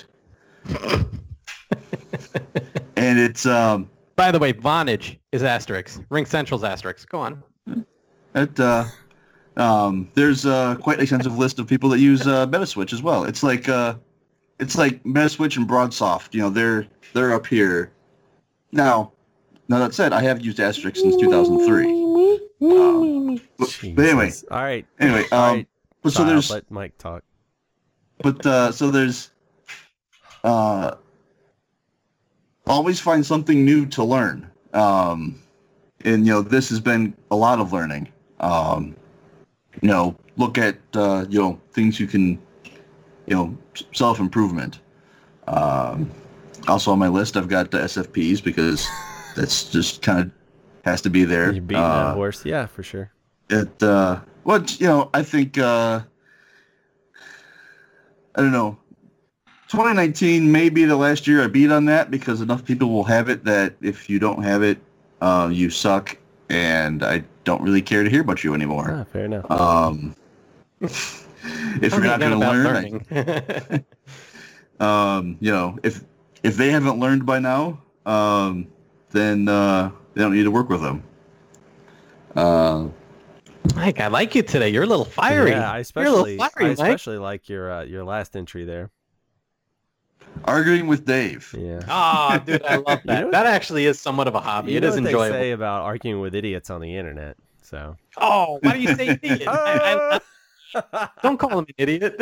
and it's um, By the way, Vonage is asterisk. Ring Central's asterisk. Go on. it uh, um, there's uh, quite an extensive list of people that use uh, Metaswitch as well. It's like uh, it's like Metaswitch and Broadsoft. You know, they're they're up here. Now, now that said, I have used Asterisk since two thousand three. Um, but, but anyway, Jesus. all right. anyway, um, All right, but so Kyle, there's, let Mike talk. but uh, so there's, uh, always find something new to learn. Um, and you know, this has been a lot of learning. Um, you know, look at uh, you know things you can, you know, self improvement. Um, also on my list, I've got the S F Ps because that's just kind of has to be there. You're beating Uh, that horse. Yeah, for sure. It, uh, well, you know, I think, uh, I don't know, twenty nineteen may be the last year I beat on that because enough people will have it that if you don't have it, uh, you suck, and I don't really care to hear about you anymore. Ah, fair enough. Um, if you're not going to learn, learning. I, um, you know, if if they haven't learned by now, um, then uh, they don't need to work with them. Uh, Mike, I like you today. You're a little fiery. Yeah, I You're a little especially, fiery, I Mike. especially like your uh, your last entry there. arguing with Dave. Yeah. Oh, dude, I love that. know- That actually is somewhat of a hobby. You It know is what enjoyable. they say about arguing with idiots on the internet. So. Oh, why do you say idiot? I, I, I, don't call him an idiot.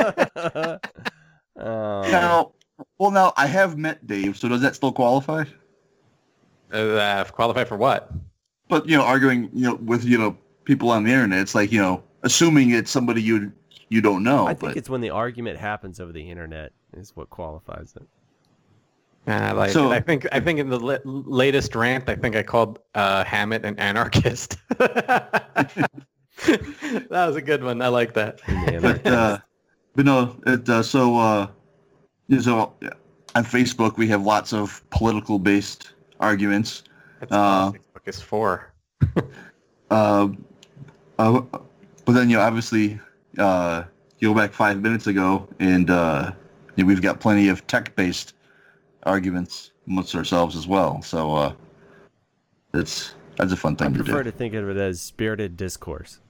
Oh. Now, well, now I have met Dave, so does that still qualify? uh, qualify for what? But you know, arguing, you know, with you know people on the internet, it's like you know, assuming it's somebody you you don't know. I think but, it's when the argument happens over the internet is what qualifies it. I like So- it. I think I think in the la- latest rant, I think I called uh, Hammett an anarchist. That was a good one. I like that. Man, but uh, but no, it uh, so uh, you know, so on Facebook we have lots of political based arguments. That's Uh, all Facebook is for. Uh, uh, but then you know, obviously, uh, you go back five minutes ago, and uh, you know, we've got plenty of tech-based arguments amongst ourselves as well. So uh, it's that's a fun I thing to prefer do. to think of it as spirited discourse.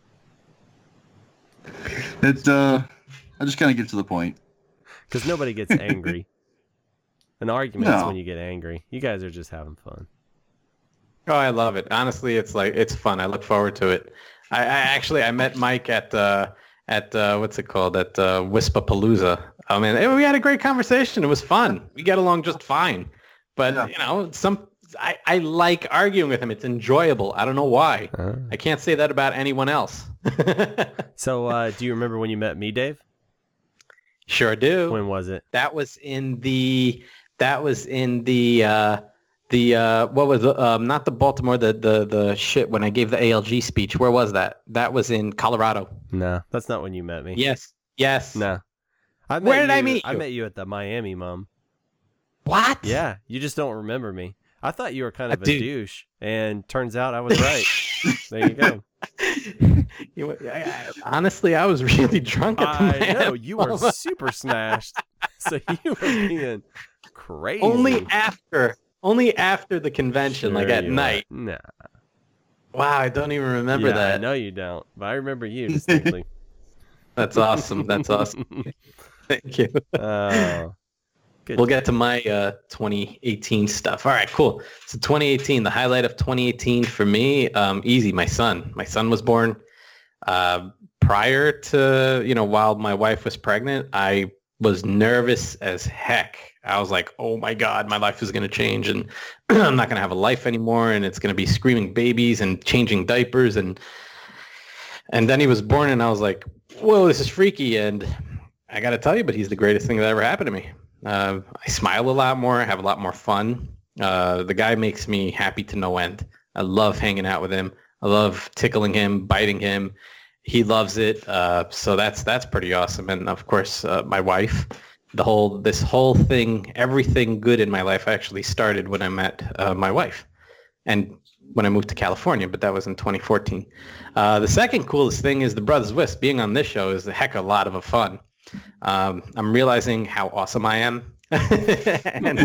It uh, I just kind of get to the point. Because nobody gets angry. An argument is No. when you get angry. You guys are just having fun. Oh, I love it. Honestly, it's like it's fun. I look forward to it. I, I actually I met Mike at uh, at uh, what's it called at uh, Wispapalooza. I mean, it- we had a great conversation. It was fun. We got along just fine. But Yeah. you know, some I, I like arguing with him. It's enjoyable. I don't know why. Uh, I can't say that about anyone else. so, uh, do you remember when you met me, Dave? Sure do. When was it? That was in the that was in the uh, The uh, what was the, um, not the Baltimore the the the shit when I gave the A L G speech. Where was that? That was in Colorado. No, that's not when you met me. Yes, yes. No. I met Where did you, I meet I you? met you at the Miami, Mom. What? Yeah, you just don't remember me. I thought you were kind of I a do. douche, and turns out I was right. There you go. You, I, I, honestly, I was really drunk at the I Miami. know you were super smashed, so you were being crazy. Only after, only after the convention, like Sure at you were. night. Nah. Wow, I don't even remember yeah, I that. know you don't, but I remember you distinctly. That's awesome. That's awesome. Thank you. Oh, good. We'll get to my uh, twenty eighteen stuff. All right, cool. So twenty eighteen, the highlight of twenty eighteen for me, um, easy. My son. My son was born. Uh, prior to, you know, while my wife was pregnant, I was nervous as heck. I was like, oh my God, my life is going to change and I'm not going to have a life anymore. And it's going to be screaming babies and changing diapers. And, and then he was born and I was like, whoa, this is freaky. And I got to tell you, but he's the greatest thing that ever happened to me. Uh, I smile a lot more. I have a lot more fun. Uh, the guy makes me happy to no end. I love hanging out with him. I love tickling him, biting him. He loves it. Uh, so that's that's pretty awesome. And of course, uh, my wife. The whole this whole thing, everything good in my life actually started when I met uh, my wife, and when I moved to California. But that was in twenty fourteen. Uh, the second coolest thing is the Brothers Wisp. Being on this show is a heck of a lot of a fun. Um, I'm realizing how awesome I am. and,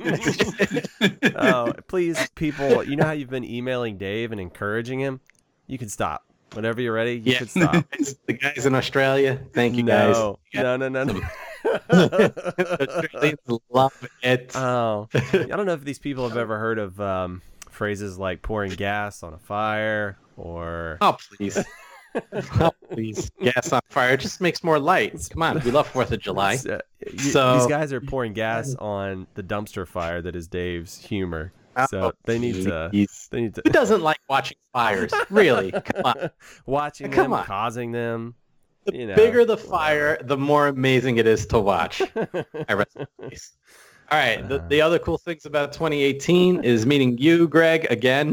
Oh, please, people, you know how you've been emailing Dave and encouraging him? You can stop. Whenever you're ready, you yeah, can stop. the guys in Australia, thank you guys. No, no, no, no, no. Australians love it. Oh, I don't know if these people have ever heard of um, phrases like pouring gas on a fire or... Oh, please. Oh, please. Gas on fire. It just makes more light. Come on. We love fourth of July. Uh, you- So- these guys are pouring gas on the dumpster fire that is Dave's humor. So Oh, they need to. please. They need to. Who doesn't like watching fires? Really? Come on. Watching Come them, on. causing them. The You know, bigger the fire, the more amazing it is to watch. I rest in peace. All right. The, the other cool things about twenty eighteen is meeting you, Greg, again.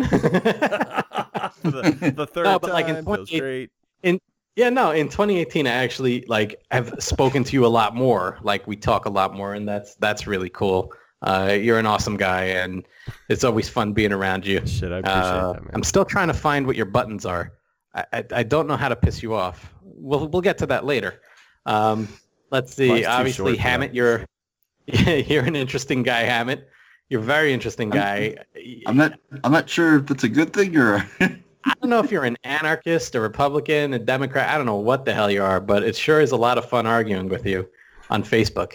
the, the third No, but, like, in time feels twenty-eight great. Yeah, no, in twenty eighteen, I actually like have spoken to you a lot more. Like we talk a lot more, and that's that's really cool. Uh, you're an awesome guy, and it's always fun being around you. Shit, I appreciate Uh, that, man. I'm still trying to find what your buttons are. I, I, I don't know how to piss you off. We'll we'll get to that later. Um, let's see. Mine's too Obviously, short for Hammett, that. you're you're an interesting guy, Hammett. You're a very interesting guy. I'm not. I'm not sure if that's a good thing or. I don't know if you're an anarchist, a Republican, a Democrat. I don't know what the hell you are, but it sure is a lot of fun arguing with you on Facebook.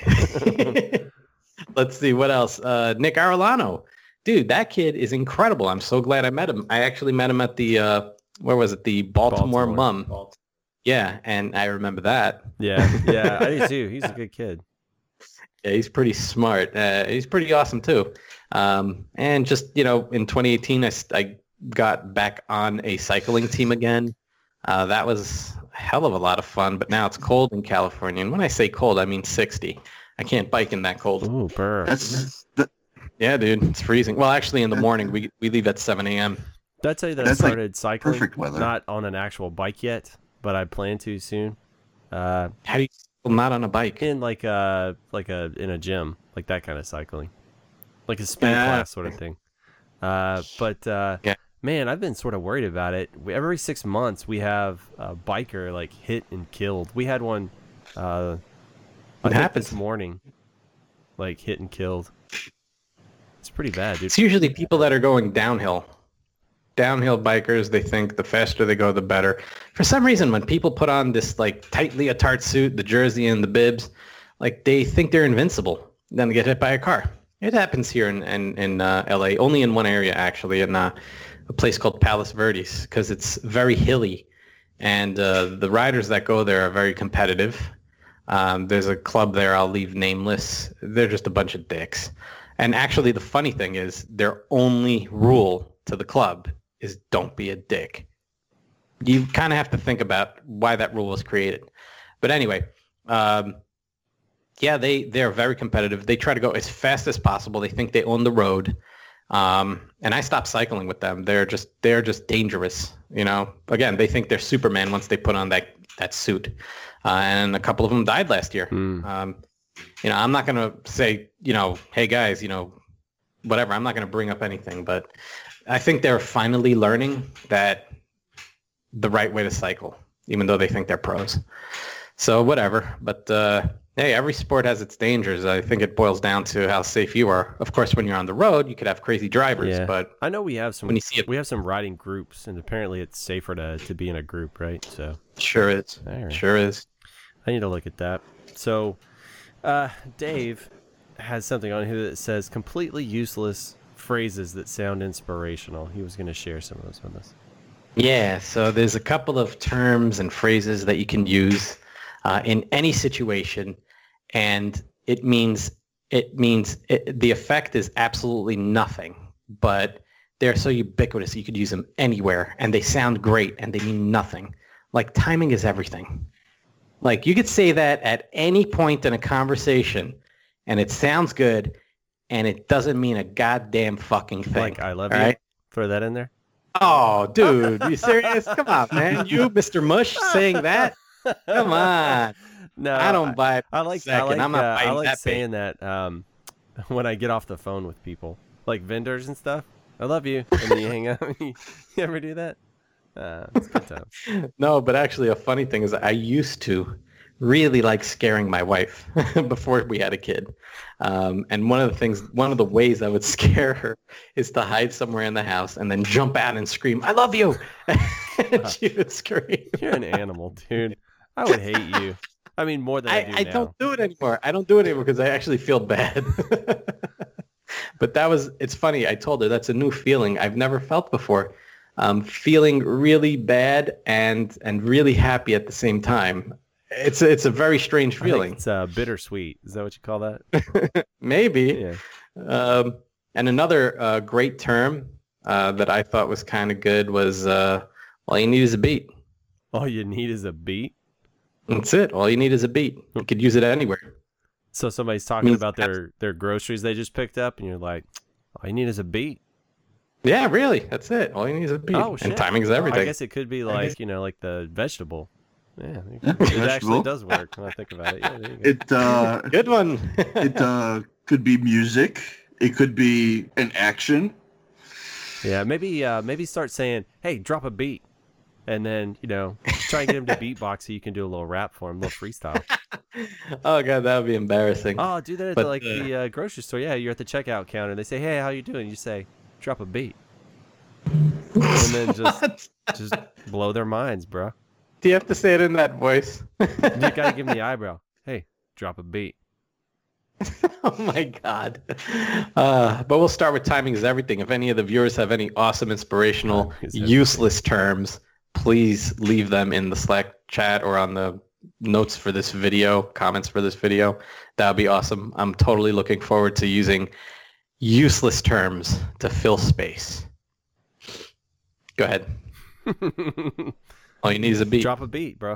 Let's see what else. Uh, Nick Arellano, dude, that kid is incredible. I'm so glad I met him. I actually met him at the uh, where was it? The Baltimore, Baltimore. Mum. Yeah, and I remember that. Yeah, yeah, I do too. He's a good kid. Yeah, he's pretty smart. Uh, he's pretty awesome too. Um, and just you know, in twenty eighteen, I, s- I got back on a cycling team again. Uh, that was a hell of a lot of fun. But now it's cold in California, and when I say cold, I mean sixty. I can't bike in that cold. Ooh, burr. That's that, Yeah, dude, it's freezing. Well, actually, in the morning we we leave at seven a.m. Did I tell you that I That's, like, started cycling? perfect weather. Not on an actual bike yet, but I plan to soon. Uh, How do you well, not on a bike? in like a like a in a gym, like that kind of cycling, like a spin Ah. class sort of thing. Uh, but uh, Yeah. man, I've been sort of worried about it. We, every six months, we have a biker like hit and killed. We had one. Uh, I What think happens? this morning? Like hit and killed. It's pretty bad, dude. It's usually people that are going downhill. Downhill bikers, they think the faster they go, the better. For some reason, when people put on this like tight leotard suit, the jersey and the bibs, like they think they're invincible. Then they get hit by a car. It happens here in in, in uh, L A, only in one area actually, in uh, a place called Palos Verdes, because it's very hilly, and uh, the riders that go there are very competitive. Um, there's a club there, I'll leave nameless. They're just a bunch of dicks. And actually, the funny thing is, their only rule to the club is don't be a dick. You kind of have to think about why that rule was created. But anyway, um, yeah, they, they're very competitive. They try to go as fast as possible. They think they own the road. Um, and I stopped cycling with them. They're just they're just dangerous. You know, again, they think they're Superman once they put on that that suit. Uh, and a couple of them died last year. Mm. Um, you know, I'm not going to say, you know, hey guys, you know, whatever. I'm not going to bring up anything, but I think they're finally learning that the right way to cycle, even though they think they're pros. So whatever. But uh, hey, every sport has its dangers. I think it boils down to how safe you are. Of course, when you're on the road, you could have crazy drivers, Yeah. but I know we have some when you see it, we have some riding groups, and apparently it's safer to, to be in a group, right? So sure is. all right. Sure is. I need to look at that. So uh, Dave has something on here that says completely useless phrases that sound inspirational. He was going to share some of those with us. Yeah, so there's a couple of terms and phrases that you can use uh, in any situation, and it means it means it, the effect is absolutely nothing, but they're so ubiquitous you could use them anywhere, and they sound great, and they mean nothing. Like timing is everything. Like you could say that at any point in a conversation, and it sounds good, and it doesn't mean a goddamn fucking thing. Like I love all you. right? Throw that in there. Oh, dude, you serious? Come on, man. You, Mister Mush, saying that? Come on. No, I don't buy it. I like. Second. I like. I'm not uh, I buying like that saying that um, when I get off the phone with people, like vendors and stuff. I love you, and then you hang up. You ever do that? Uh, it's a good time. No, but actually, a funny thing is, I used to really like scaring my wife before we had a kid. Um, and one of the things, one of the ways I would scare her is to hide somewhere in the house and then jump out and scream, "I love you!" and she would scream. You're an animal, dude. I would hate you. I mean, more than I, I, do I now. don't do it anymore. I don't do it anymore because I actually feel bad. But that was, it's funny. I told her that's a new feeling I've never felt before. Um, feeling really bad and and really happy at the same time. It's a, it's a very strange I think feeling. it's uh, bittersweet. Is that what you call that? Maybe. Yeah. Um, and another uh, great term uh, that I thought was kind of good was uh, all you need is a beat. All you need is a beat. That's it. All you need is a beat. You could use it anywhere. So somebody's talking Means about their, their groceries they just picked up, and you're like, all you need is a beat. Yeah, really. That's it. All you need is a beat. Oh, shit. And timing is Oh, everything. I guess it could be like, you know, like the vegetable. Yeah, Yeah, it actually vegetable. does work when I think about it. Yeah, there you go. It uh, Good one. it uh, could be music. It could be an action. Yeah, maybe uh, maybe start saying, "Hey, drop a beat," and then you know try and get him to beatbox so you can do a little rap for him, a little freestyle. Oh god, that would be embarrassing. Oh, do that at But, the, like uh, the uh, grocery store. Yeah, you're at the checkout counter. They say, "Hey, how you doing?" You say, "Drop a beat," and then just just blow their minds, bro. Do you have to say it in that voice? You gotta give them the eyebrow. Hey, drop a beat. Oh my god. Uh, but we'll start with timing is everything. If any of the viewers have any awesome, inspirational, Timing is everything. useless terms, please leave them in the Slack chat or on the notes for this video, comments for this video. That would be awesome. I'm totally looking forward to using useless terms to fill space. Go ahead. All you need is a beat. Drop a beat, bro.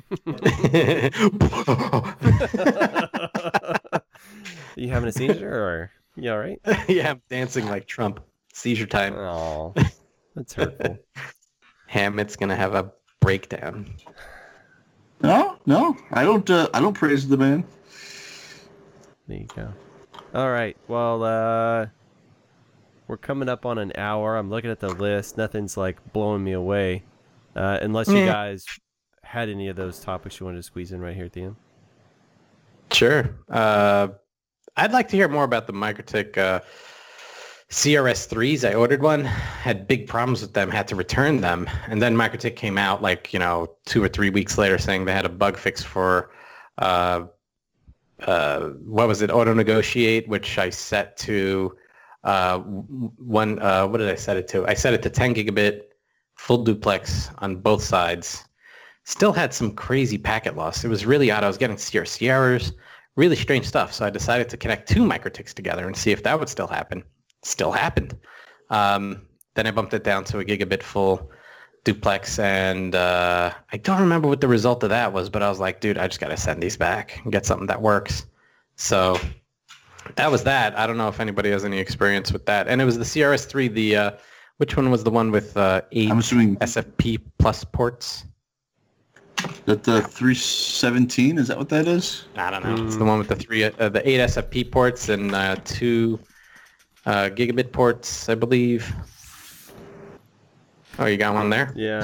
You having a seizure or you all right? Yeah, I'm dancing like Trump. Seizure time. Oh, that's hurtful. Hammett's gonna have a breakdown. No, no, I don't. Uh, I don't praise the man. There you go. All right. Well, uh, we're coming up on an hour. I'm looking at the list. Nothing's like blowing me away, uh, unless you Yeah. guys had any of those topics you wanted to squeeze in right here at the end. Sure. Uh, I'd like to hear more about the Microtik uh, C R S threes. I ordered one, had big problems with them, had to return them. And then Microtik came out like, you know, two or three weeks later saying they had a bug fix for, uh, uh, what was it, Auto Negotiate, which I set to uh, one, uh, what did I set it to? I set it to ten gigabit, full duplex on both sides. Still had some crazy packet loss. It was really odd. I was getting C R C errors, really strange stuff. So I decided to connect two Microtiks together and see if that would still happen. Still happened. Um, then I bumped it down to a gigabit full duplex, and uh, I don't remember what the result of that was, but I was like, dude, I just got to send these back and get something that works. So that was that. I don't know if anybody has any experience with that. And it was the C R S three. The uh, which one was the one with uh, eight I'm assuming S F P plus ports? that the three seventeen, is that what that is? I don't know. It's the one with the three, uh, the eight S F P ports and uh, two uh, gigabit ports, I believe. Oh, you got one there? Yeah.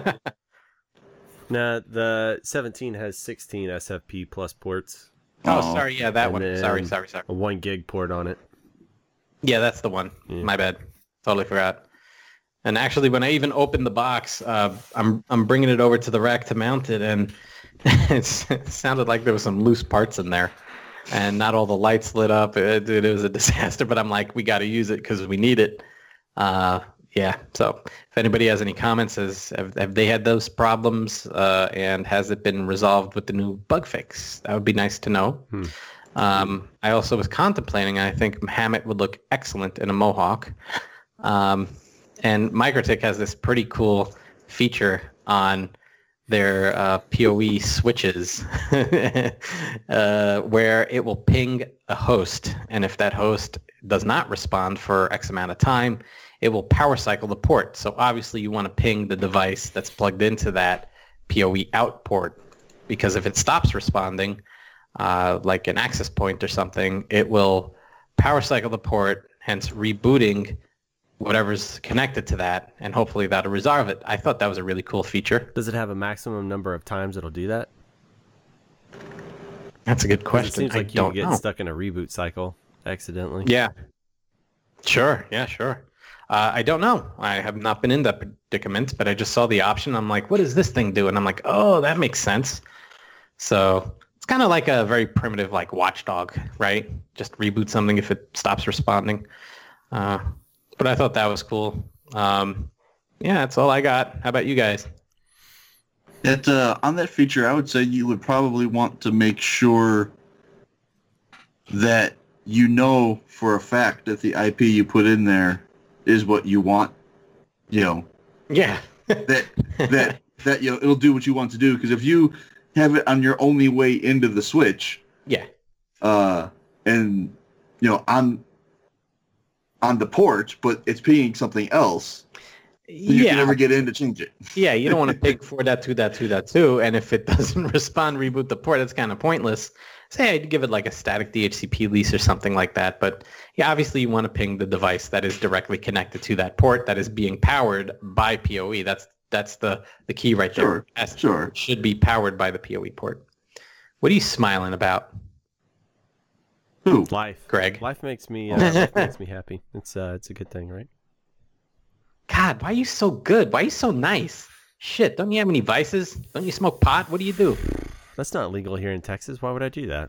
No, the seventeen has sixteen S F P plus ports, Oh, Oh. sorry. Yeah, that And one. then- Sorry, sorry, sorry. a one gig port on it. Yeah, that's the one. Yeah. My bad. Totally forgot. And actually, when I even opened the box, uh, I'm I'm bringing it over to the rack to mount it, and it's, it sounded like there was some loose parts in there, and not all the lights lit up. It, it was a disaster, but I'm like, we got to use it because we need it. Uh, yeah. So if anybody has any comments, has have, have they had those problems, uh, and has it been resolved with the new bug fix? That would be nice to know. Hmm. Um, I also was contemplating, I think Hammett would look excellent in a Mohawk. Um, and MikroTik has this pretty cool feature on their uh, P O E switches uh, where it will ping a host. And if that host does not respond for X amount of time, it will power cycle the port. So obviously you want to ping the device that's plugged into that P O E out port, because if it stops responding, uh, like an access point or something, it will power cycle the port, hence rebooting whatever's connected to that, and hopefully that'll resolve it. I thought that was a really cool feature. Does it have a maximum number of times it'll do that? That's a good 'Cause question. It seems I like you don't get know. stuck in a reboot cycle accidentally. Yeah. Sure. Yeah, sure. Uh, I don't know. I have not been in that predicament, but I just saw the option. I'm like, what does this thing do? And I'm like, oh, that makes sense. So it's kind of like a very primitive, like watchdog, right? Just reboot something if it stops responding. Uh, but I thought that was cool. Um, yeah, that's all I got. How about you guys? That uh, on that feature, I would say you would probably want to make sure that you know for a fact that the I P you put in there is what you want. You know Yeah. that that that you know it'll do what you want to do. Because if you have it on your only way into the switch, Yeah. uh, and you know on on the port, but it's pinging something else, you Yeah. can never get in to change it. Yeah, you don't want to pick four dot two dot two dot two, and if it doesn't respond, reboot the port. That's kind of pointless. Say I'd give it like a static D H C P lease or something like that. But yeah, obviously you want to ping the device that is directly connected to that port that is being powered by P O E. That's that's the, the key right there. Sure, As- sure. it should be powered by the P O E port. What are you smiling about, Who? Life, Greg? Life makes me uh, life makes me happy. It's uh, it's a good thing, right? God, why are you so good? Why are you so nice? Shit, don't you have any vices? Don't you smoke pot? What do you do? That's not legal here in Texas. Why would I do that?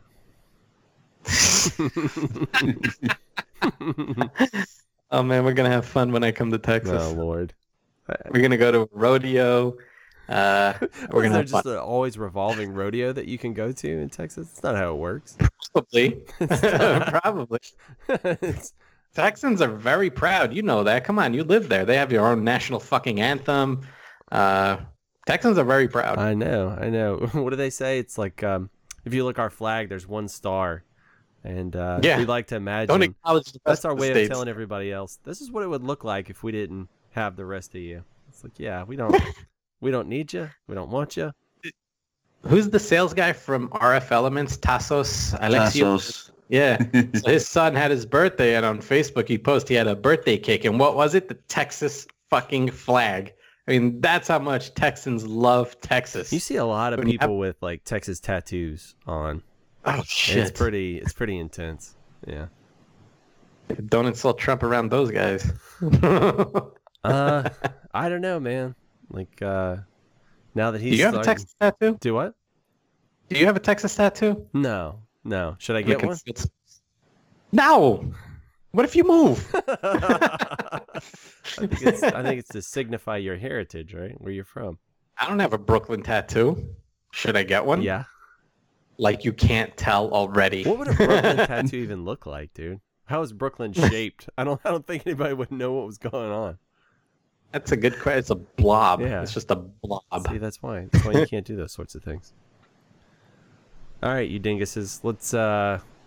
Oh man, we're gonna have fun when I come to Texas. Oh Lord. We're gonna go to a rodeo. Uh, we're Wasn't gonna there have just fun. an always revolving rodeo that you can go to in Texas? That's not how it works. Probably. Probably. It's- Texans are very proud. You know that. Come on, you live there. They have your own national fucking anthem. Uh, Texans are very proud. I know, I know. What do they say? It's like um, if you look our flag, there's one star, and uh, Yeah. we like to imagine Don't acknowledge the rest that's our of the way of states. telling everybody else this is what it would look like if we didn't have the rest of you. It's like, yeah, we don't, we don't need you, we don't want you. Who's the sales guy from R F Elements? Tassos Alexio. Tassos. Yeah. So his son had his birthday, and on Facebook he posted he had a birthday cake, and what was it? The Texas fucking flag. I mean, that's how much Texans love Texas. You see a lot of When you people have- with like Texas tattoos on. Oh shit! It's pretty, it's pretty intense. Yeah. Don't insult Trump around those guys. Uh, I don't know, man. Like, uh, now that Do he's you have a starting- Texas tattoo? Do what? Do you have a Texas tattoo? No, no. Should I get one? No. What if you move? I think it's, I think it's to signify your heritage, right? Where you're from. I don't have a Brooklyn tattoo. Should I get one? Yeah. Like you can't tell already. What would a Brooklyn tattoo even look like, dude? How is Brooklyn shaped? I don't. I don't think anybody would know what was going on. That's a good question. It's a blob. Yeah. It's just a blob. See, that's why. That's why you can't do those sorts of things. All right, you dinguses. Let's uh,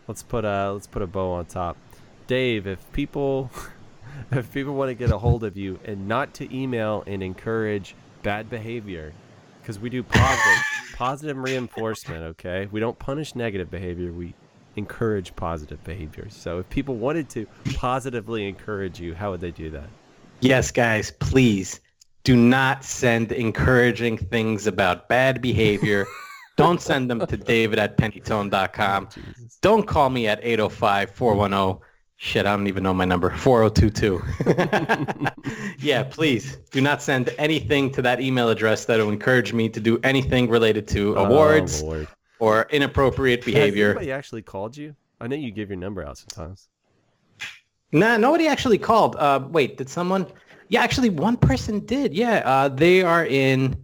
let's put a let's put a bow on top. Dave, if people if people want to get a hold of you and not to email and encourage bad behavior, because we do positive positive reinforcement, okay? We don't punish negative behavior. We encourage positive behavior. So if people wanted to positively encourage you, how would they do that? Yes, guys, please do not send encouraging things about bad behavior. Don't send them to David at pennytone dot com. Oh, Jesus. Don't call me at eight oh five, four one zero. Shit, I don't even know my number. four oh two two. Yeah, please do not send anything to that email address that will encourage me to do anything related to awards Oh, Lord. or inappropriate Has behavior. anybody actually called you? I know you give your number out sometimes. Nah, nobody actually called. Uh, wait, did someone? Yeah, actually, one person did. Yeah, uh, they are in.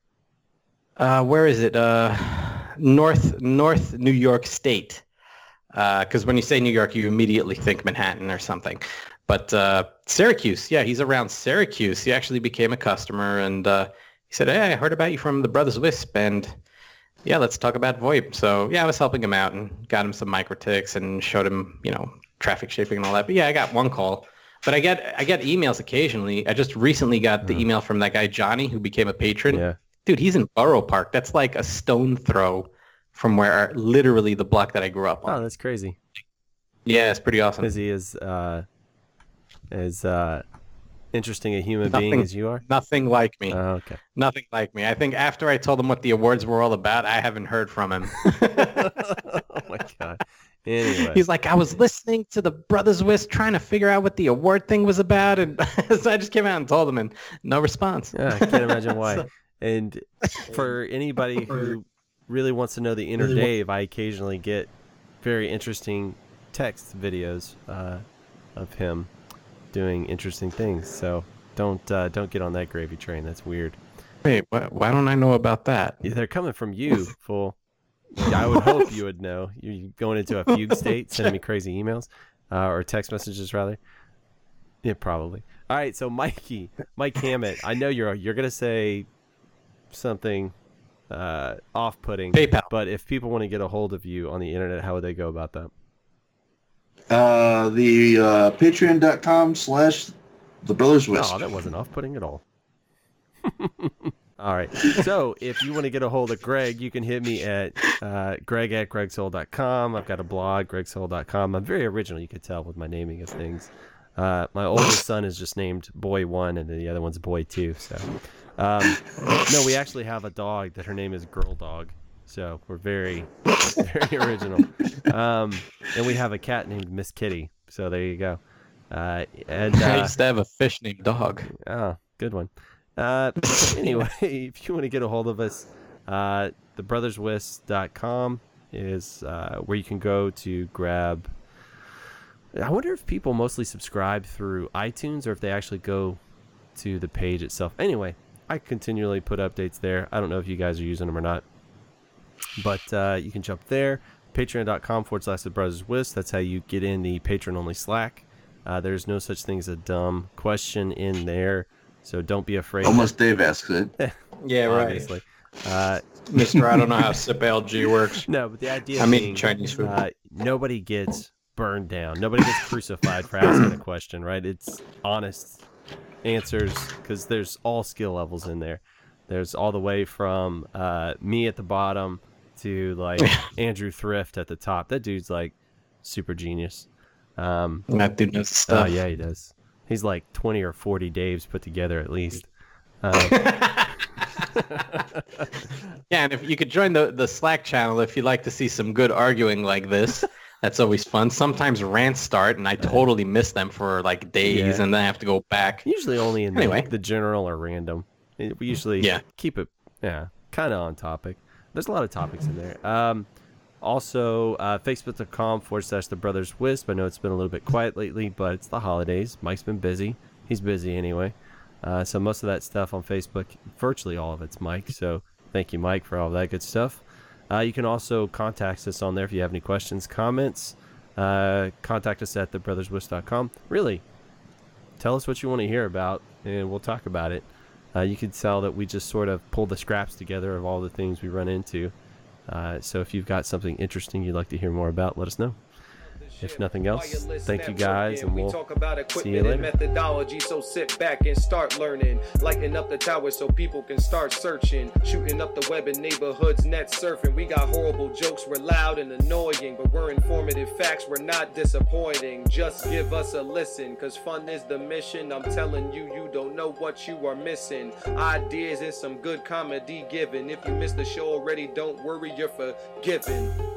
Uh, where is it? Uh, North North New York State. Because uh, when you say New York, you immediately think Manhattan or something. But uh, Syracuse, yeah, he's around Syracuse. He actually became a customer, and uh, he said, "Hey, I heard about you from the Brothers Wisp, and yeah, let's talk about VoIP." So yeah, I was helping him out and got him some microtics and showed him, you know, traffic shaping and all that. But yeah, I got one call. But I get I get emails occasionally. I just recently got the email from that guy Johnny who became a patron. Yeah. Dude, he's in Borough Park. That's like a stone throw from where literally the block that I grew up on. Oh, that's crazy. Yeah, it's pretty awesome. Is he as uh, as uh, interesting a human Nothing- being as you are? Nothing like me. Oh, okay. Nothing like me. I think after I told him what the awards were all about, I haven't heard from him. Oh my god. Anyway. He's like, I was listening to the Brothers Wisp trying to figure out what the award thing was about, and so I just came out and told him, and no response. Yeah, I can't imagine why. So- And for anybody who really wants to know the inner Dave, I occasionally get very interesting text videos uh, of him doing interesting things. So don't uh, don't get on that gravy train. That's weird. Wait, why, why don't I know about that? Yeah, they're coming from you, fool. I would hope you would know. You're going into a fugue state, sending me crazy emails uh, or text messages, rather. Yeah, probably. All right, so Mikey, Mike Hammett, I know you're you're gonna say something uh, off-putting, PayPal. but if people want to get a hold of you on the internet, how would they go about that? Uh, the uh, patreon dot com slash the Brothers Wisp. Oh, that wasn't off-putting at all. All right. So if you want to get a hold of Greg, you can hit me at uh, greg at greg soul dot com. I've got a blog, greg soul dot com. I'm very original, you could tell with my naming of things. Uh, my oldest son is just named Boy One, and the other one's Boy Two. So, um, no, we actually have a dog that her name is Girl Dog. So we're very, very original. Um, and we have a cat named Miss Kitty. So there you go. Uh, and I uh, used to have a fish named Dog. oh, good one. Uh, anyway, if you want to get a hold of us, uh, the brothers wisp dot com is uh, where you can go to grab. I wonder if people mostly subscribe through iTunes or if they actually go to the page itself. Anyway, I continually put updates there. I don't know if you guys are using them or not, but uh, you can jump there. Patreon dot com forward slash the brothers wisp. That's how you get in the patron only Slack. Uh, there's no such thing as a dumb question in there. So don't be afraid. Almost Dave asks it. Yeah, right. Obviously. Uh, Mister I don't know how S I P L G works. no, but the idea I'm being, eating Chinese food. uh, nobody gets burned down. Nobody gets crucified for asking a question, right? It's honest answers because there's all skill levels in there. There's all the way from uh, me at the bottom to like Andrew Thrift at the top. That dude's like super genius. Um, That dude knows oh, stuff. yeah, he does. He's like twenty or forty Daves put together at least. Um, Yeah, and if you could join the, the Slack channel if you'd like to see some good arguing like this, that's always fun. Sometimes rants start, and I totally miss them for like days, Yeah. and then I have to go back. Usually only in Anyway. the, the general or random. It- We usually Yeah. keep it, yeah, kind of on topic. There's a lot of topics in there. Um, also, uh, facebook dot com forward slash the brothers wisp. I know it's been a little bit quiet lately, but it's the holidays. Mike's been busy. He's busy anyway. Uh, so most of that stuff on Facebook, virtually all of it's Mike. So thank you, Mike, for all that good stuff. Uh, you can also contact us on there if you have any questions, comments. Uh, contact us at the brothers wisp dot com. Really, tell us what you want to hear about, and we'll talk about it. Uh, you can tell that we just sort of pull the scraps together of all the things we run into. Uh, so if you've got something interesting you'd like to hear more about, let us know. if nothing else, thank you guys, and we'll talk about see you equipment and later. methodology, so sit back and start learning. Lighten up the tower so people can start searching. Shooting up the web in neighborhoods, net surfing. We got horrible jokes, we're loud and annoying, but we're informative facts, we're not disappointing. Just give us a listen, cause fun is the mission. I'm telling you, you don't know what you are missing. Ideas and some good comedy given. If you missed the show already, don't worry, you're forgiven.